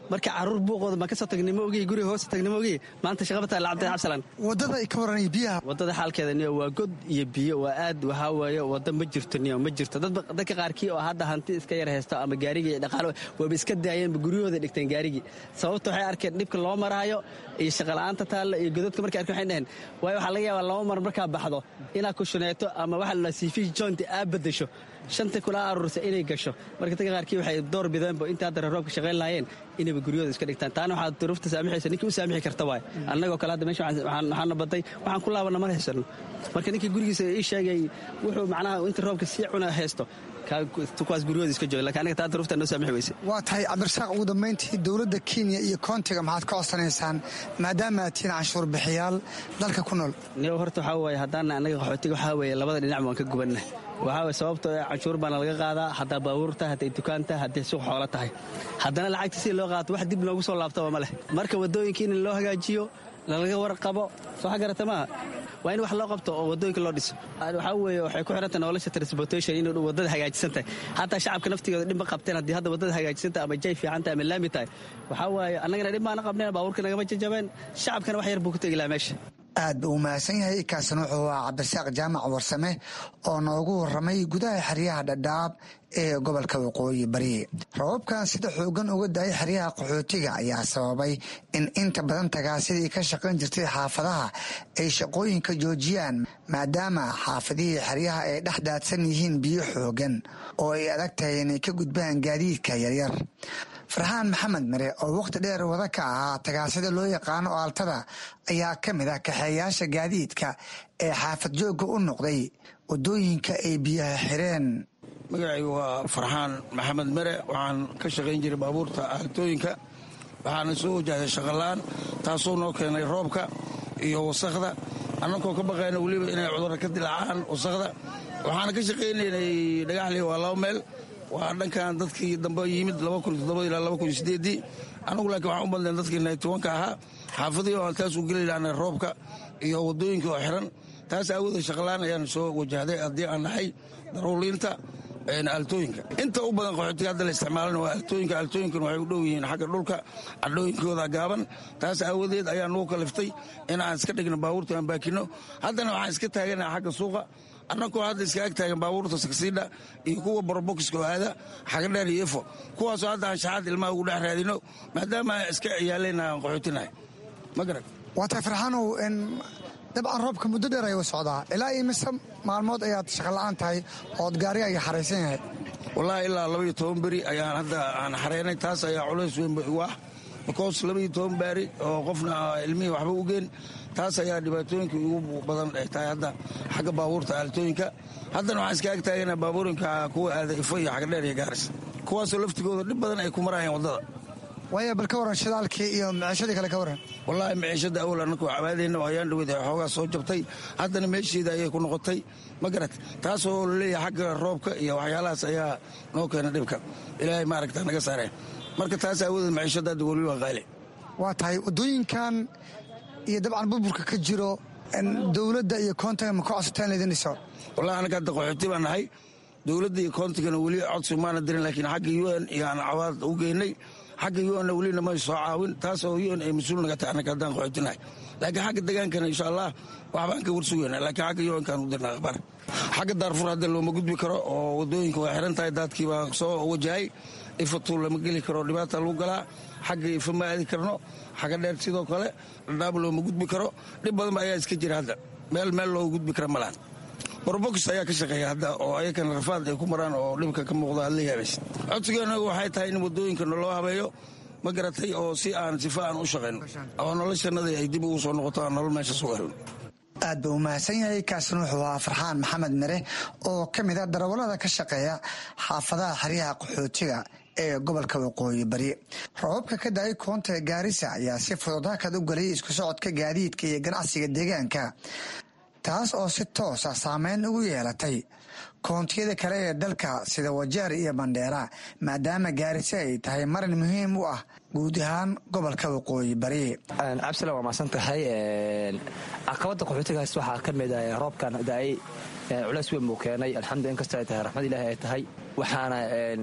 marka caruur buuqooda ma ka soo tagnimo ogi guriga hoos tagnimo ogi maanta shaqada taa lacabtay cabsalan wadada ay ka waran biyaha wadada xaalkeeda niyo waa god iyo biyo waa aad waxa weeye wada ma jirto niyo ma jirto dad dadka qaarkii oo hadda hanti iska yar haysto ama gaariga dhaqaale way iska daayeen guriyooda dhigteen gaarigi sababtoo waxay arkeen dhibka loo maraayo iyo shaqo la'aanta taal iyo godadka markay arkeen waxay dhaheen way waxa laga yaabaa laba mar marka baxdo ina ku shuneeto ama waxa la siifi joint aad bedesho shanta kula aruursa inay gasho marka dadka qaarkii waxay door bideen bo inta hadda roobka shaqeyn laayeen inay guriyooda iska dhigtaan taana waxa duruufta saamixaysa ninkii u saamixi karta waay annagoo kala hadda meesha waxaan waxaan baday waxaan ku laabana mar haysano marka ninkii gurigiisa ii sheegay wuxuu macnaha inta roobka si cuna haysto kuwaas guriyooda iska jooga laakiin aniga taa duruufta noo saamixi weyse waa tahay cabdirasaaq ugu dambeyntii dowladda Kenya iyo koontiga maxaad ka codsanaysaan maadaama aad tihiin canshuur bixiyaal dalka ku nool niyo horta waxa weeye haddana anaga qaxootiga waxa weeye labada dhinac waan ka gubanna waxa weeye sababtoo ah canshuur baan laga qaadaa hadaa baabuurta haday dukaanta haday suuq xoolo tahay haddana lacagta si loo qaato wax dib loogu soo laabto ma leh marka wadooyinka in loo hagaajiyo laga warqabo soo xagarata ma waa in wax loo qabto oo wadooyinka loo dhiso waxa weeye waxay ku xirantahay nolosha transportation in wadada hagaajisan tahay hatta shacabka naftigooda dhib ma qabteen haddii hadda wadada hagaajisan tahay ama jay fiican tahay ama laami tahay waxa weeye annagana dhib ma qabneen baabuurka naga jajabeen shacabkana wax yar buu ku tagi lahaa meesha aad buu mahadsan yahay kaasina wuxuu ahaa cabdirasaaq jaamac warsame oo noogu warramay gudaha xeryaha dhadhaab ee gobolka waqooyi bari roobabkan sida xoogan uga daayay xeryaha qaxootiga ayaa sababay in inta badan tagaasidii ka shaqayn jirtay xaafadaha ay shaqooyinka joojiyaan maadaama xaafadihii xeryaha ay dhex daadsan yihiin biyo xoogan oo ay adag tahay inay ka gudbaan gaadiidka yaryar farxaan maxamed mare oo wakhti dheer wada ka ahaa tagaasida loo yaqaano aaltada ayaa ka mid ah kaxeeyaasha gaadiidka ee xaafad joogga u noqday wadooyinka ay biyaha xireen magacaygu waa farxaan maxamed mare waxaan ka shaqayn jiray baabuurta aaltooyinka waxaana soo wajahday shaqolaan taasoo noo keenay roobka iyo wasakhda annagoo ka baqayna weliba inay cudurra ka dilaacaan wasakhda waxaana ka shaqaynaynay dhagaxley waa laba meel waa dhankan dadkii dambe yimid ilaa anagu laakiin waxaan u badnayn dadkii naytobanka ahaa xaafadii oo aan taas u geli lahnay roobka iyo wadooyinka oo xiran taas aawoodee shaqalaan ayaan soo wajahday haddii aan nahay daruuliinta aaltooyinka inta u badan qaxootiga hadda la isticmaalana waa aaltooyinka aaltooyinkan waxay u dhow yihiin xagga dhulka cadhooyinkooda gaaban taas aawadeed ayaa nugu kaliftay in aan iska dhigno baabuurta aan baakino haddana waxaan iska taaganaha xagga suuqa annagoo hadda iska ag taagan baabuurta saksiidha iyo kuwa borobokiska oo aada xagadheer iyo efo kuwaasoo hadda aan shaxaad ilmaha ugu dhex raadino maadaama aan iska ciyaalayna aan qaxootinahay ma garan waa tahay farxaanow dabcan roobka muddo dheer ayuu socdaa ilaa iyo mise maalmood ayaad shaqola'aan tahay ood gaariga ay xaraysan yahay wallaahi ilaa labaiyo toban beri ayaan hadda aan xareynay taas ayaa culays weynba igu ah bikoos labaiyo toban baari oo qofna ilmihii waxba u geen taas ayaa dhibaatooyinka ugu badan ay tahay hadda xagga baabuurta aaltooyinka haddana waxaan iska ag taagana baabuurinka kuwa aada ifo iyo xagadheer iyo gaaris kuwaasoo laftigooda dhib badan ay ku marayaan waddada waaya bal ka waran shidaalkii iyo maciishadii kale ka waran wallaahi maciishadda awal annakoo cabaadayna oo ayaan dhaweyd ay xoogaa soo jabtay haddana meesheeda ayay ku noqotay ma garat taasoo laleeyahay xagga roobka iyo waxyaalahaas ayaa noo keena dhibka ilaahay maaragta naga saareen marka taas aawadeed maciishadda hadda weli waa qaali waa tahay waddooyinkan iyo dabcan burburka ka jiro dowladda iyo koontiga ma ka codsataan laydin dhiso wallahi annaga hadda qaxooti baan nahay dowladda iyo koontigana weli codsi maana dirin laakiin xagga u n iyo aan cawaad u geynay xagga u n welina may soo caawin taas oo u n ay mas-uul naga tahay annaga haddaan qaxootinahay laakiin xagga degaankana insha allah waxbaan ka warsugayna laakiin xagga u nkaan u dirnaa akhbaar xagga daarfur hadda looma gudbi karo oo waddooyinka waa xiran tahay daadkii baa soo wajahay ifatu lama geli karo dhibaata lagu galaa xagga ifa ma aadi karno xagga dheer sidoo kale dhadhaab looma gudbi karo dhib badan ba ayaa iska jira hadda meel meel looga gudbi kara malahan borobokis ayaa ka shaqeeya hadda oo ayakana rafaad ay ku maraan oo dhibka ka muuqda aad la yaabaysa codsigeenagu waxay tahay in waddooyinkana loo habeeyo ma garatay oo si aan sifa aan u shaqayno oo noloshanadii ay dib ugu soo noqoto aan nolol meesha soo helno aad buu u mahadsan yahay kaasina wuxuu ahaa farxaan maxamed mare oo ka mid a darawallada ka shaqeeya xaafadaha xeryaha qaxootiga ee gobolka waqooyi bari roobabka ka da-ay koonta gaarisa ayaa si fudud hakad u galay isku socodka gaadiidka iyo ganacsiga deegaanka taas oo si toosa saameyn ugu yeelatay koontiyada kale ee dalka sida wajeer iyo bandheera maadaama gaarisa ay tahay marin muhiim u ah guud ahaan gobolka waqooyi bari cabsila waa maasan tahay caqabada qaxootigaas waxaa ka mid ah roobkan da-ay culays weyn buu keenay alxamdulillah inkastoo ay tahay raxmad ilaahi ay tahay waxaana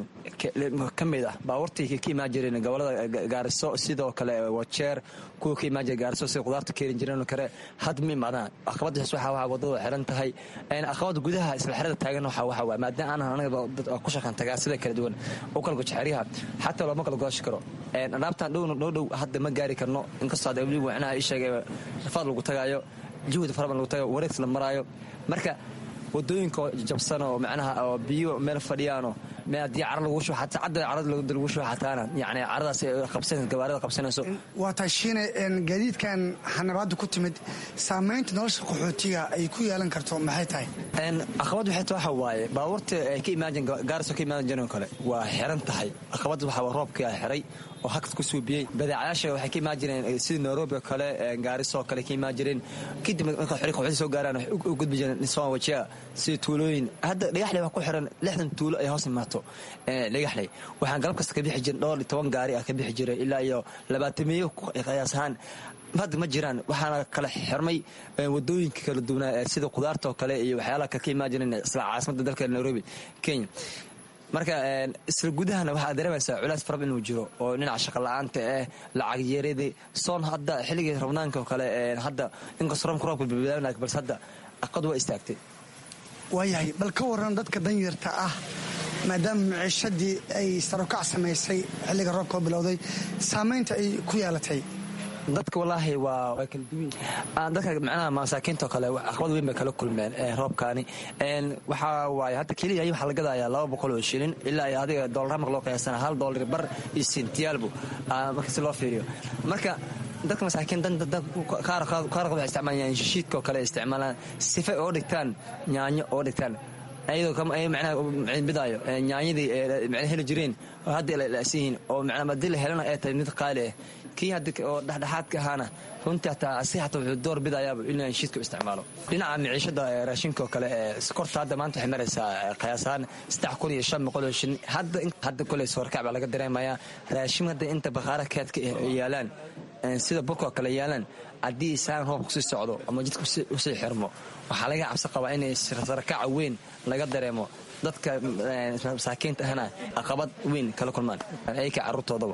ka mid ah baabuurtii ka imaan jireen gobolada Gaariso sidoo kale Wajeer kuwa ka imaan jiray Gaariso si qudaarta keenin jireen kale had mi maadaan aqabada waxa waxa wadada xiran tahay in aqabada gudaha isla xirada taagan waxa waxa waa maadaama aan anaga ku shaqan tagaa sida kala duwan oo kala go'aariyaha hatta loo kala goosh karo een anaabtan dhow dhow dhow hadda ma gaari karno inkastoo dawladdu waxna ay sheegay rafaad lagu tagaayo juhud fara badan lagu tagayo wareeg la maraayo marka wadooyinka jabsan oo macnaha oo biyo meel fadhiyaano ma diyaar lagu soo xataa cadda carad lagu soo xataana yaani caradaas qabsan gawaarida qabsanayso waa taashiina in gaadiidkan xanabaad ku timid saameynta nolosha qaxootiga ay ku yeelan karto maxay tahay een aqabad waxay tahay waaye baabuurta ay ka imaajin Gaariso ka imaajin kale waa xiran tahay aqabad waxa roobka ay xiray oo hakad ku suubiyay badeecayaasha waxay ka imaajineen sida Nairobi kale Gaariso kale ka imaajireen kadib marka xiriirka waxay soo gaaraan u gudbiyeen nisaan wajiga si tuulooyin hadda dhagaxley wax ku xiran lixdan tuulo ay hoos imaato ee dhagaxley waxaan galab kasta ka bixi jiray dhowr iyo toban gaari ah ka bixi jiray ilaa iyo labaatan miyo qiyaas ahaan hadda ma jiraan waxaana kala xirmay wadooyinka kala duwan sida qudaarta kale iyo waxyaalaha ka imaajineen isla caasimada dalka Nairobi Kenya marka isla gudahana waxa dareemaysaa culays fara badan uu jiro oo dhinaca shaqo la'aanta ah lacag yeereedii soon hadda xilliga Ramadaanka kale hadda in qasram roobka bilbilaanay bal hadda aqad waa istaagtay waayahay bal ka waran dadka danyarta ah maadaama maciishadii ay sarokac samaysay xilliga roobka bilowday saameynta ay ku yeelatay dadka walaahi waa kala duwan aan dadka macnaha masaakiinta kale aqbad weyn bay kala kulmeen ee roobkaani een waxa waay hadda kaliya waxa la gadayaa laba boqol oo shilin ilaa iyo adiga dollar ma loo qiyaasana hal dollar bar iyo sentiyalbu marka si loo fiiriyo marka dadka masaakiin dan dad qaar qaar waxay isticmaalaan shiidka kale isticmaalaan sifa oo dhigtaan yaanyo oo dhigtaan ayadoo kama ay macnaha bidaayo yaanyadii macnaha heli jireen oo hadda la asiin oo macnaha madil helana ay tahay mid qaali ah kii hadda oo dhaxdhaxaadka ahana runtii taa si hata wuxuu door bidayaaba inuu shiidka isticmaalo dhinaca maciishada raashinka kale ee korta hadda maanta waxay maraysaa qiyaasaan saddex kun iyo shan boqol oo shin hadda hadda kale soo kacba laga dareemayaa raashin hadda inta bakhaara kaadka yaalaan sida burka kale yaalaan haddii saan roob ku sii socdo ama jidku u sii xirmo waxaa laga cabsi qabaa inay sarakac weyn laga dareemo dadka masaakiinta ahna caqabad weyn kala kulmaan ay ka carruurtoodaba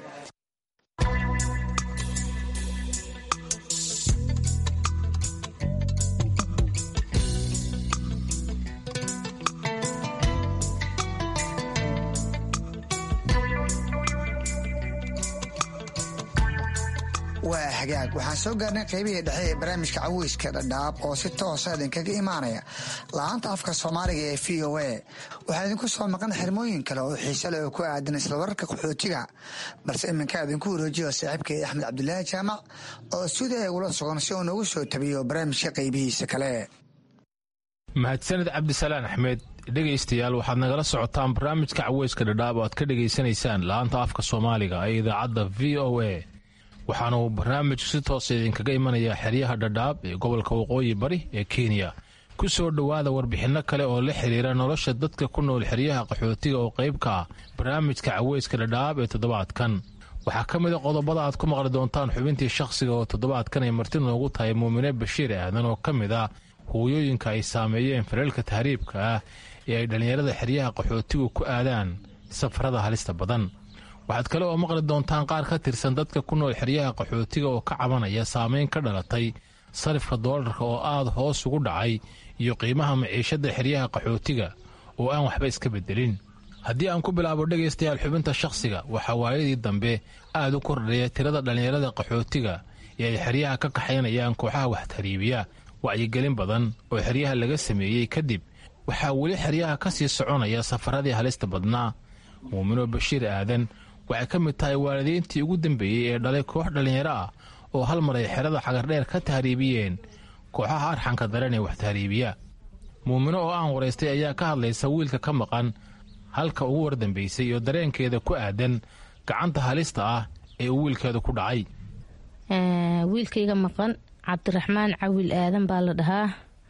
waa hagaag waxaan soo gaarnay qaybihii dhexe ee barnaamijka caweyska dhadhaab oo si toosa idinkaga imaanaya la-aanta afka soomaaliga ee v o a waxaa idinku soo maqan xirmooyin kale oo xiise leh oo ku aadan isla wararka qaxootiga balse iminka idinku wareejiyo saaxiibkay axmed cabdulaahi jaamac oo suuday ugula sugan si uu noogu soo tabiyo barnaamijka qaybihiisa kale mahadsanid cabdisalaan axmed dhegaystayaal waxaad nagala socotaan barnaamijka caweyska dhadhaab oo aad ka dhegaysanaysaan la-aanta afka soomaaliga ee idaacadda v o a waxaana uu barnaamijku si toosa idinkaga imanayaa xeryaha dhadhaab ee gobolka waqooyi bari ee kenya ku soo dhowaada warbixinno kale oo la xidhiira nolosha dadka ku nool xeryaha qaxootiga oo qayb ka ah barnaamijka caweyska dhadhaab ee toddobaadkan waxaa ka mid a qodobada aad ku maqli doontaan xubintii shakhsiga oo toddobaadkan ay marti noogu tahay muumine bashiir aadan oo ka mid ah hooyooyinka ay saameeyeen fareelka tahriibka ah ee ay dhallinyarada xeryaha qaxootigu ku aadaan safarada halista badan waxaad kale oo maqli doontaan qaar ka tirsan dadka ku nool xeryaha qaxootiga oo ka cabanaya saameyn ka dhalatay sarifka doolarka oo aad hoos ugu dhacay iyo qiimaha maciishadda xeryaha qaxootiga oo aan waxba iska beddelin haddii aan ku bilaabo dhegaystayaal xubinta shakhsiga waxaa waayadii dambe aad u kordhaya tirada dhallinyarada qaxootiga ee ay xeryaha ka kaxaynayaan kooxaha wax tahriibiya wacyigelin badan oo xeryaha laga sameeyey kadib waxaa weli xeryaha ka sii soconaya safaradii halista badnaa muumino bashiir aadan waxay ka mid tahay waalidiintii ugu dambeeyey ee dhalay koox dhallinyaro ah oo hal mar ay xerada xagardheer ka tahriibiyeen kooxaha arxanka daran ee wax tahriibiya muumino oo aan waraystay ayaa ka hadlaysa wiilka ka maqan halka ugu wardambaysay oo dareenkeeda ku aadan gacanta halista ah ee uu wiilkeeda ku dhacay wiilkayga maqan cabdiraxmaan cawil aadan baa la dhahaa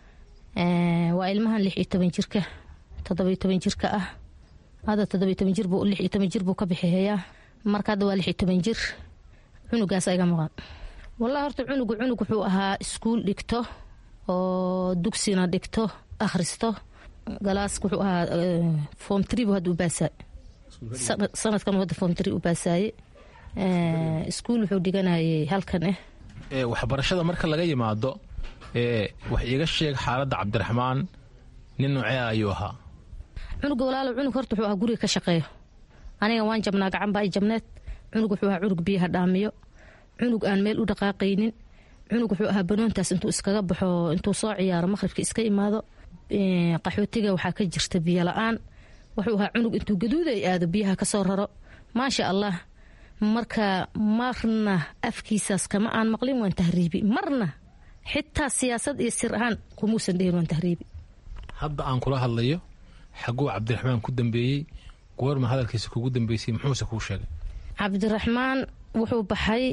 waa ilmahan lix iyo toban jirka toddobiyo toban jirka ah hadda toddobiyo toban jir buu lix iyo toban jir buu ka bixiyayaa marka hadda waa lix iyo toban jir cunugaas iga maqan wallahi horta cunugu cunug wuxuu ahaa iskuul dhigto oo dugsina dhigto akhristo galaaska wuxuu ahaa form three buu hadda u baasaay sanadkan hadda form three u baasaaye iskuul wuxuu dhiganayay halkan ah waxbarashada marka laga yimaado wax iiga sheeg xaaladda cabdiraxmaan nin noocee ayuu ahaa cunuga walaalo cunug horta wuxuu ahaa guriga ka shaqeeyo aniga waan jabnaa gacan baa i jabneed cunug wuxuu ahaa cunug biyaha dhaamiyo cunug aan meel u dhaqaaqaynin cunug wuxuu ahaa banoontaas intuu iskaga baxo intuu soo ciyaaro maqribka iska imaado qaxootiga waxaa ka jirta biyo la-aan wuxuu ahaa cunug intuu gaduuda ay aado biyaha ka soo raro maasha allah marka marna afkiisaas kama aan maqlin waan tahriibi marna xitaa siyaasad iyo sir ahaan kumuusan dhehin waan tahriibi hadda aan kula hadlayo xaguu cabdiraxmaan ku dambeeyey goorma hadalkiisa kugu dambeysay muxuuse kuu sheegay cabdiraxmaan wuxuu baxay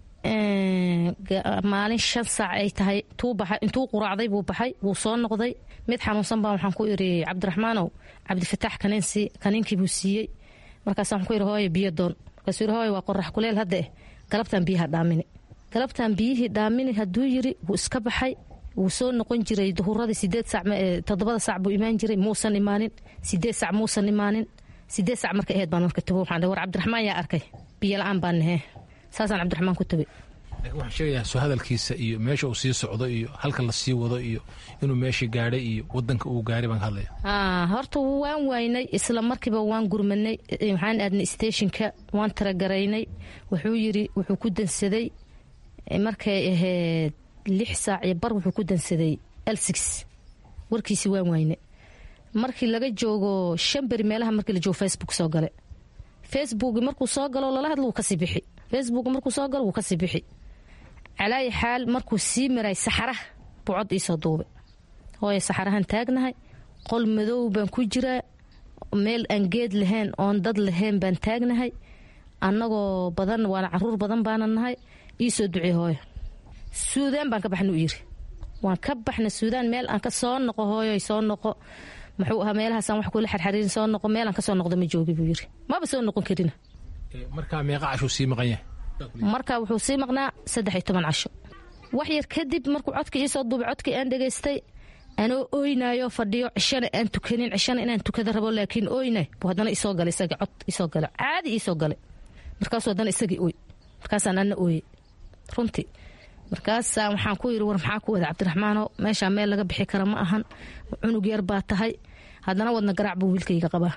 maalin shan saac ay tahay intuu quraacday buu baxay wuu soo noqday mid xanuunsan baa waxaan ku iri cabdiraxmaanow cabdifataax kaniinkii buu siiyey markaas waxaan ku iri hooye biyo doon markaasuu yiri hooye waa qorax kuleel hadda eh galabtaan biyaha dhaamini galabtaan biyihii dhaamini hadduu yiri wuu iska baxay wuu soo noqon jiray duhuradii sideed saac toddobada saac buu imaan jiray muusan imaanin sideed saac muusan imaanin sideed saac markay ahayd baan marka tago waxaan war cabdiraxmaan yaa arkay biyo la-aan baan nahee saasaan cabdiraxmaan ku tagay waxaan sheegayaa soo hadalkiisa iyo meesha uu sii socdo iyo halka la sii wado iyo inuu meeshii gaadhay iyo wadanka uu gaaray baan ka hadlaya horta waan waynay isla markiiba waan gurmanay waxaan aadnay stationka waan taragaraynay wuxuu yiri wuxuu ku dansaday markay ahayd lix saac iyo bar wuxuu ku dansaday l six warkiisi waan waynay markii laga joogo shan beri meelaha markii la joogo facebook soo gale facebook markuu soo galo lala hadlo wuu kasii bixi facebook markuu soo galo wuu kasii bixi calaayi xaal markuu sii maray saxaraha buu cod iisoo duubay hooye saxarahan taagnahay qol madow baan ku jiraa meel aan geed lahayn oon dad lahayn baan taagnahay annagoo badan waana caruur badan baana nahay iisoo ducey hooyo suudaan baan ka baxna u yiri waan ka baxna suudaan meel aan ka soo noqo hooyo soo noqo muxuu ahaa meelahaasaan wax kula xarxariirin soo noqo meelaan ka soo noqdo ma joogi buu yiri maba soo noqon karina markaa meeqa cashuu sii maqan yahay markaa wuxuu sii maqnaa saddex iyo toban casho wax yar kadib markuu codka iisoo duubay codkii aan dhegaystay anoo ooynaayo fadhiyo cishana aan tukanin cishana inaan tukada rabo laakiin ooynay buu haddana isoo galay isagii cod isoo galay caadi iisoo galay markaasuu haddana isagii ooy markaasaan anna ooyey runtii markaasaa waxaan ku yiri war maxaa ku wada cabdiraxmaano meeshaa meel laga bixi kara ma ahan cunug yar baa tahay haddana wadna garaac buu wiilkayga qabaa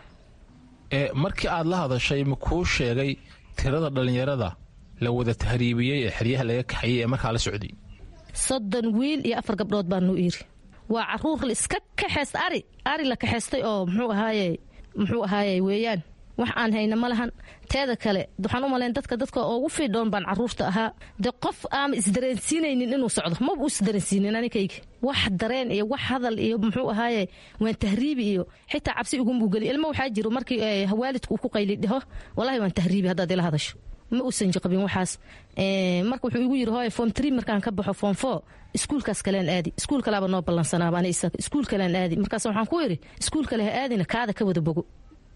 markii aad la hadashay ma kuu sheegay tirada dhallinyarada la wada tahriibiyey ee xeryaha laga kaxayey ee markaa la socday soddon wiil iyo afar gabdhood baa nuu yiri waa caruur la iska kaxeesta ari ari la kaxeystay oo muxuu ahaaye muxuu ahaaye weeyaan wax aan hayna ma lahan teeda kale waxaan u malayn dadka dadka ugu fiidhoon baan caruurta ahaa de qof aan isdareensiinaynin inuu socdo maba u isdareensiinin anikayga wax dareen iyo wax hadal iyo muxuu ahaaye waan tahriibi iyo xitaa cabsi igumuu geli ilmo waxaa jiro markii waalidku uu ku qayli dhaho wallaahi waan tahriibi haddaad ila hadasho ma uusan jiqabin waxaas marka wuxuu igu yiri hooye form three markaan ka baxo form four iskuulkaas kalean aadi iskuul kalaaba noo ballansanaaba ani isaga iskuul kalean aadi markaas waxaan ku yiri iskuul kale ha aadina kaada ka wada bogo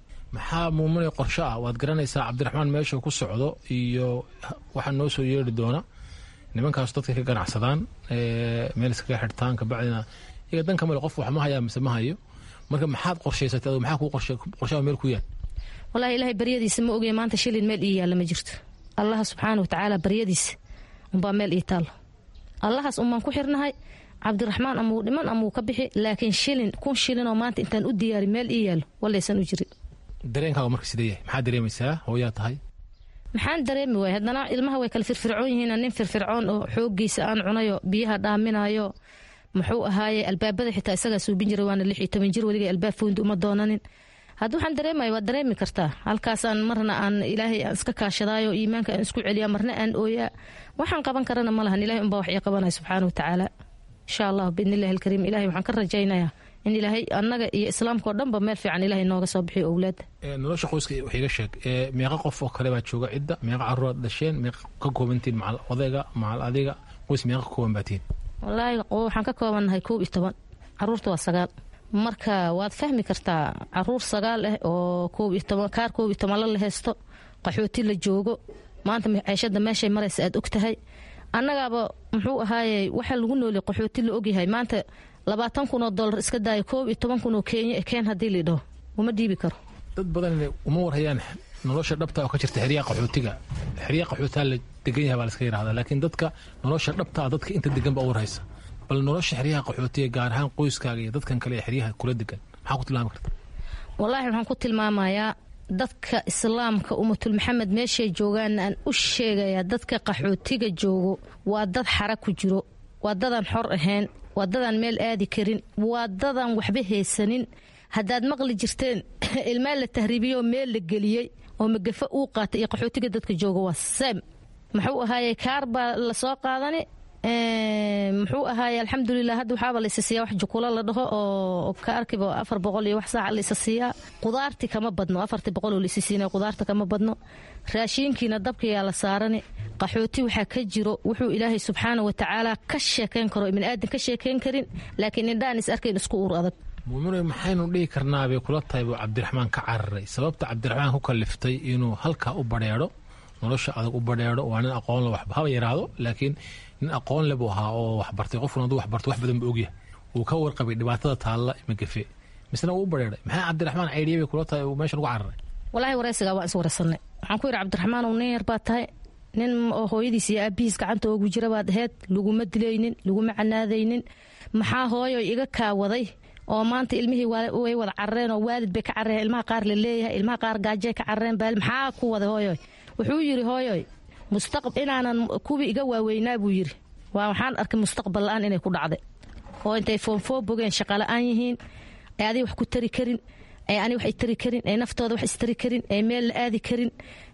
maxaa muumunay qorsho ah waad garanaysaa cabdiraxmaan meesha ku socdo iyo waxaa noo soo yeeri doona nimankaas dadka ka ganacsadaan meel iskaga xirtaan kabacdina iyaga dan kamale qof wax ma hayaa mise ma hayo marka maxaad qorshaysatay adoo maxaa kuu qorshaha meel ku yaal wallaahi ilaahay baryadiisa ma ogaya maanta shilin meel ii yaalla ma jirto allaha subxaana watacaala baryadiisa unbaa meel ii taallo allahaas unbaan ku xirnahay cabdiraxmaan amuu dhiman amuu ka bixi laakiin shilin kun shilinoo maanta intaan u diyaari meel ii yaallo wallaysan u jirin dareenkaaga marka sidee yahay maxaad dareemaysaa hooyaa tahay maxaan dareemi waay haddana ilmaha way kala firfircoon yihiin nin firfircoon oo xooggiisa aan cunayo biyaha dhaaminayo muxuu ahaaye albaabada xitaa isagaa suubin jiray waana lix iyo toban jir weligay albaab foondi uma doonanin hadda waxaan dareemaya waad dareemi kartaa halkaasaan marna aan ilaahay aan iska kaashadaayo iimaanka aan isku celiyaa marna aan ooyaa waxaan qaban karana ma lahan ilahay unbaa wax ii qabanaya subxaana watacaala insha allah biidnillahi alkariim ilahay waxaan ka rajaynayaa in ilaahay annaga iyo islaamka oo dhanba meel fiican ilaahay nooga soo bixiyo owlaada nolosha qoyska wax iga sheeg meeqa qof oo kale baa jooga cidda meeqa caruuraad dhasheen meeqa ka koobantiin macal odayga macal adiga qoys meeqa ka kooban baatiin wallaahi waxaan ka koobannahay koob iyo toban caruurta waa sagaal marka waad fahmi kartaa caruur sagaal ah oo koob iyo toban kaar koob iyo toban la haysto qaxooti la joogo maanta ceeshada meeshay maraysa aad og tahay annagaaba muxuu ahaaye waxa lagu noolay qaxooti la ogyahay maanta labaatan kun oo dollar iska daaya koob iyo toban kun oo kenya keen haddii lidhaho uma dhiibi karo. dad badan uma warhayaan nolosha dhabta oo ka jirta xeryaha qaxootiga. xeryaha qaxootiga la degan yahay baa la iska yidhahdaa, laakiin dadka nolosha dhabta dadka inta degan baa u warhaysa. bal nolosha xeryaha qaxootiga gaar ahaan qoyskaaga iyo dadkan kale ee xeryaha kula degan maxaa ku tilmaami karta? wallaahi waxaan ku tilmaamayaa dadka islaamka ummatul maxamed meeshay joogaan aan u sheegayaa dadka qaxootiga joogo waa dad xara ku jiro, waa dadaan xor ahayn, waa dadaan meel aadi karin, waa dadaan waxba haysanin. haddaad maqli jirteen ilmaa la tahriibiyoo meel la geliyey oo magafa uu qaatay iyo qaxootiga dadka jooga waa seem. muxuu ahaayey kaar baa la soo qaadani, muxuu ahaayey alxamdulilah hadda waxaaba la isa siiyaa wax jukulo la dhaho oo kaarkiba afar boqol iyo wax saaca la isa siiyaa. qudaarti kama badno, afartii boqol oo la isa siinaya qudaarta kama badno. raashiinkiina dabkayaa la saarani. qaxooti waxaa ka jiro wuxuu ilaahay subxaana wa tacaala ka sheekayn karo ibni aadan ka sheekayn karin, laakiin indhaan is arkayn isku uur adag. muuminoy maxaynu dhihi karnaabay kula tahay buu cabdiraxmaan ka cararay? sababta cabdiraxmaan ku kaliftay inuu halkaa u badheedho, nolosha adag u badheedho? waa nin aqoon le waxba haba yaraado, laakiin nin aqoon le buu ahaa oo waxbartay. qofkuna hadduu waxbarto wax badan buu ogyahay. wuu ka warqabay dhibaatada taalla magafe, misna wuu u badheedhay. maxay cabdiraxmaan caydhiye bay kula tahay uu meeshan uga cararay? walaahi waraysigaa waan is waraysanay. waxaan ku yidhi cabdiraxmaan uu nin yar baa tahay, nin oo hooyadiis iyo aabihiis gacanta oogu jira baad aheyd, laguma dilaynin, laguma canaadaynin. maxaa hooyo iga kaawaday oo maanta ilmihii way wada carareen oo waalid bay ka carareen, ilmaha qaar la leeyahay, ilmaha qaar gaajay ka carareen baal maxaa ku wada hooyoy? wuxuu yidhi hooyoy mustaqbal inaanan kuwii iga waaweynaa buu yidhi waa waxaan arkay mustaqbal la'aan inay ku dhacday oo intay foonfoo bogeen shaqala'aan yihiin, ay adiga wax ku tari karin, ay ani wax itari karin, ay naftooda wax istari karin, ay meel la aadi karin.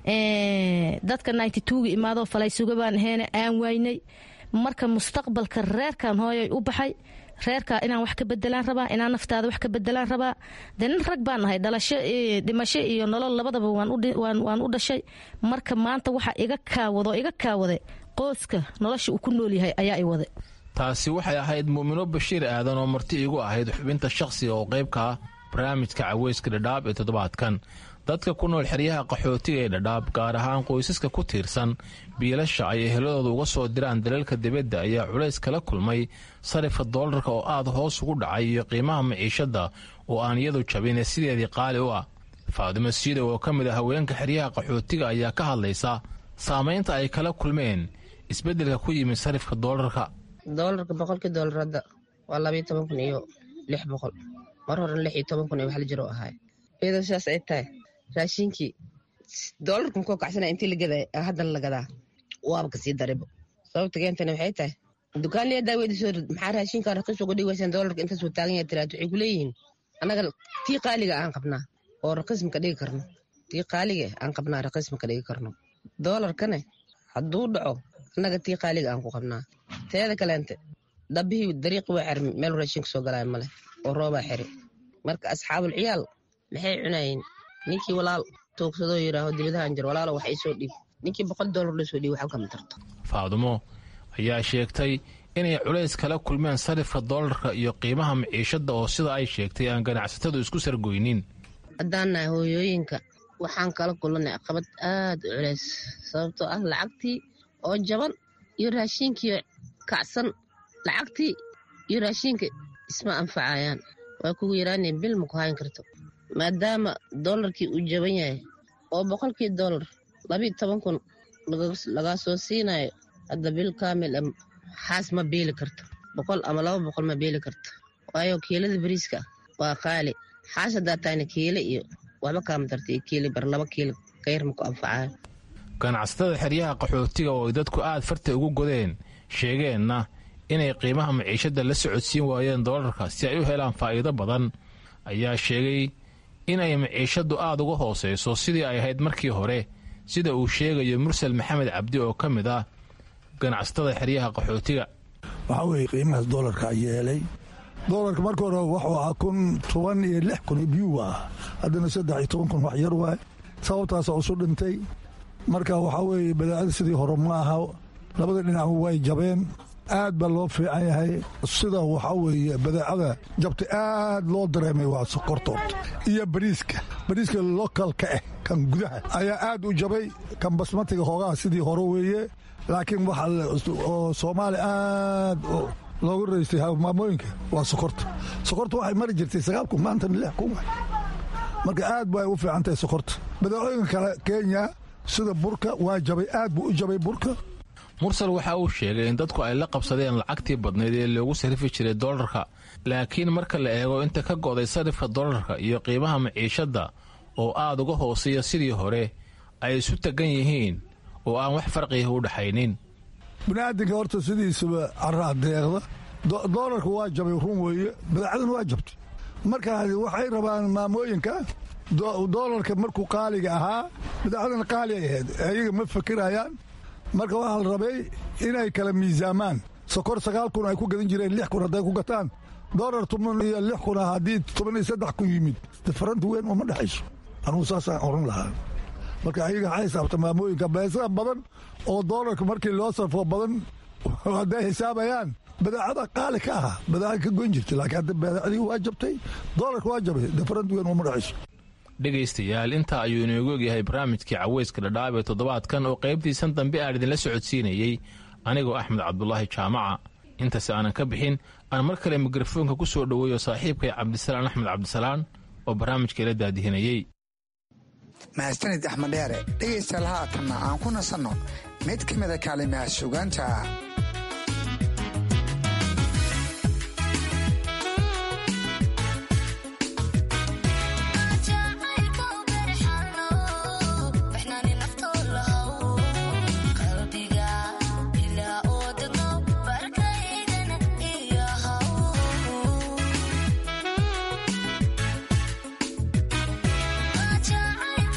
dadka ninety two-ga imaadoo falaysuga baan aheene aan waynay. marka mustaqbalka reerkan hooyoy u baxay, reerkaa inaan wax ka bedelaan rabaa, inaan naftaada wax ka bedelaan rabaa. dee nin rag baan nahay, dhalasho dhimasho iyo nolol labadaba waan u dhashay. marka maanta waxa iga kaawado iga kaawade qoyska nolosha uu ku nool yahay ayaa i wade. taasi waxay ahayd muumino bashiir aadan oo marti igu ahayd xubinta shakhsiga oo qayb ka ah barnaamijka caweyska dhadhaab ee toddobaadkan. dadka ku nool xeryaha qaxootiga ee dhadhaab gaar ahaan qoysaska ku tiirsan biilasha ay eheladooda uga soo diraan dalalka dibadda ayaa culays kala kulmay sarifka doolarka oo aad hoos ugu dhacay iyo qiimaha maciishadda oo aan iyadu jabin ee sideedii qaali u ah. faadimo siidow oo ka mid ah haweenka xeryaha qaxootiga ayaa ka hadlaysa saamaynta ay kala kulmeen isbeddelka ku yimid sarifka doolarka. doolarka boqolkii doolar hadda waa labayo toban kun iyo lix boqol, mar horena lix iyo toban kun iyo wax la jiro ahaay. iyadoo sidaas ay tahay raashinkii doolarka makoo kacsana intii la gaday haddana la gadaa waaba kasii daribo. sababta keentana waxay tahay dukaanliya daaweydiisoo maxaa raashinkaa raqiis uga dhigaysaan doolarka intaasuu taagan yahay tiraad waxay ku leeyihiin annaga tii qaaliga aan qabnaa oo raqiis maka dhigi karno, tii qaaliga aan qabnaa raqiis maka dhigi karno. doolarkane hadduu dhaco annaga tii qaaliga aan ku qabnaa. teeda kaleente dhabbihii dariiqi waa xirmi, meel raashinka soo galaya male oo roobaa xiri. marka asxaabul ciyaal maxay cunayeen? ninkii walaal toogsadoo yidhaaho dibadahan jir walaalo wax ii soo dhiib, ninkii boqol doolar la soo dhiib waxba kama tarto. faadumo ayaa sheegtay inay culays kala kulmeen sarifka doolarka iyo qiimaha maciishadda oo sida ay sheegtay aan ganacsatadu isku sargoynin. haddaan nahay hooyooyinka waxaan kala kulannay caqabad aad u culays, sababtoo ah lacagtii oo jaban iyo raashiinkiio kacsan. lacagtii iyo raashiinka isma anfacayaan, waa kugu yaraaneen bil ma ku hayn karto. maadaama doolarkii uu jaban yahay oo boqolkii doolar labiyo toban kun lagaa soo siinayo, hadda bil kaamil xaas ma beeli karto, boqol ama laba boqol ma beeli karto. waayo kiilada bariiska waa qaali. xaas haddaa tahayna kiile iyo waxba kaama tarta iyo kiili bar laba kiilo kayar ma ku anfacayo. ganacsatada xeryaha qaxootiga oo ay dadku aad farta ugu godeen sheegeenna inay qiimaha maciishadda la socodsiin waayeen doolarka si ay u helaan faa'iido badan ayaa sheegay inay maciishaddu aad uga hoosayso sidii ay ahayd markii hore, sida uu sheegayo mursal maxamed cabdi oo ka mid ah ganacsatada xeryaha qaxootiga. waxaa weeye qiimahaas doolarka yeelay. doolarka marka hore wuxuu ahaa kun toban iyo lix kun biyuu ah, haddana saddex iyo toban kun wax yar waay. sababtaasa isu dhintay. marka waxaa weeye badeecada sidii hore ma aha, labada dhinac way jabeen. aad baa loo fiican yahay. sida waxaa weeye badeecada jabta aad loo dareemay waa sokortood iyo bariiska. bariiska lokalka ah kan gudaha ayaa aad u jabay. kan basmatiga hoogaha sidii hore weeye, laakiin waxa oo soomaali aad loogu raystay maamooyinka waa sokorta sokorta waxay mari jirtay sagaal kun maantana lix kun marka aad bay u fiican tahay sokorta badeecooyinka kale kenya sida burka waa jabay aad buu u jabay burka mursal waxa uu sheegay in dadku ay la qabsadeen lacagtii badnayd ee loogu sarrifi jiray doolarka laakiin marka la eego inta ka go'day sarifka doolarka iyo qiimaha maciishadda oo aad uga hooseeya sidii hore ay isu tagan yihiin oo aan wax farqiga u dhaxaynin bini'aadinka horta sidiisaba carraa deeqda doolarka waa jabay run weeye badeecaduna waa jabtay marka waxay rabaan maamooyinka doolarka markuu qaaliga ahaa badeecadana qaali ay ahayd ayaga ma fakirayaan marka waxaa la rabay inay kala miisaamaan sokor sagaal kun ay ku gadan jireen lix kun hadday ku gataan doolar toban iyo lix kun ah haddii toban iyo saddex kun yimid difaranta weyn uma dhexayso anugu saasaan oran lahaa marka ayaga waxay xisaabta maamooyinka beesada badan oo doolarka markii loo sarfo badan hadday xisaabayaan badeecada qaali ka ahaa badeecada ka goyn jirtay laakiin hadda badeecadii waa jabtay doolarka waa jabay difaranta weyn uma dhexayso dhegaystayaal intaa ayuu inoogu ogyahay barnaamijkii caweyska dhadhaab ee toddobaadkan oo qaybtiisan dambe aan idinla socodsiinayey anigoo axmed cabdulaahi jaamaca intaasi aanan ka bixin aan mar kale mikrofoonka ku soo dhoweeyo saaxiibkay cabdisalaan axmed cabdisalaan oo barnaamijka ila daadihinayey mahadsanid axmed dheere dhegaystayaal haatanna aan ku nasanno mid ka mida kaalimaha sugaanta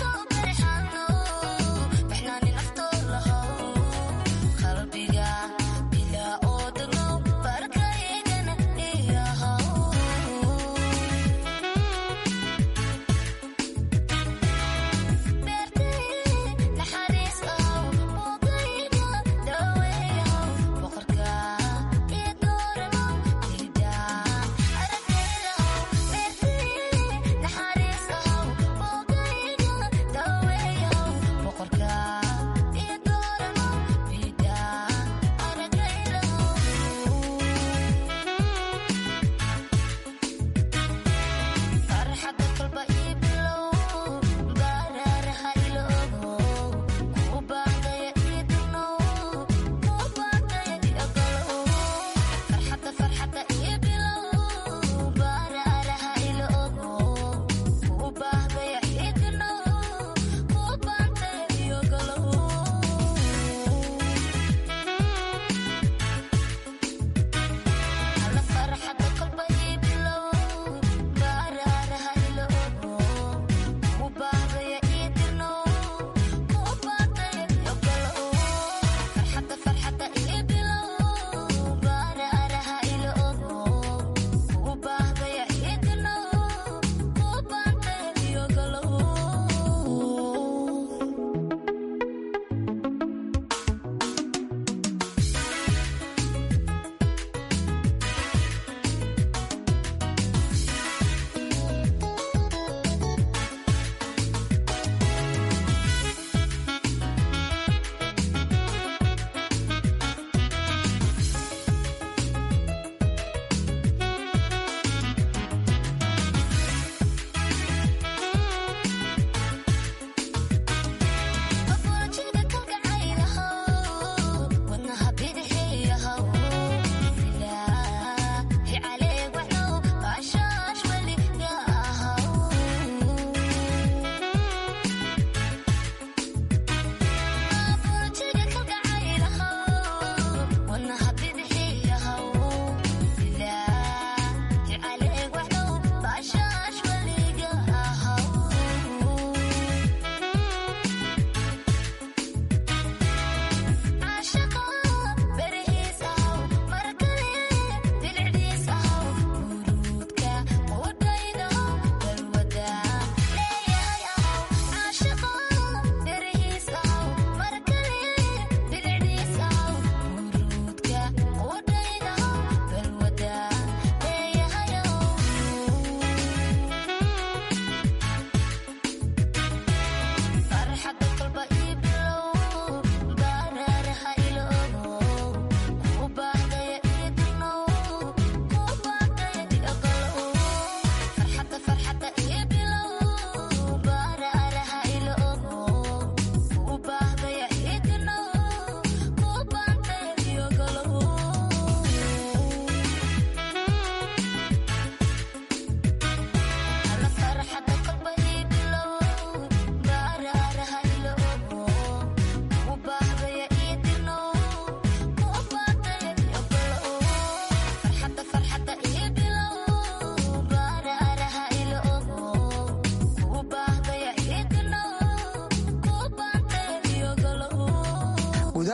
qalbiga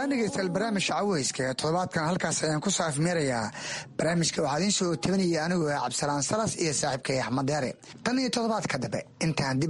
ahaan dhegeystayaal barnaamijka caweyska ee toddobaadkan halkaas ayaan ku soo afmeerayaa. barnaamijka waxaa idiin soo tabanaya anigoo ah Cabdisalaan Salas iyo saaxiibkay Axmed Deere. tan iyo toddobaadka dambe intaan dib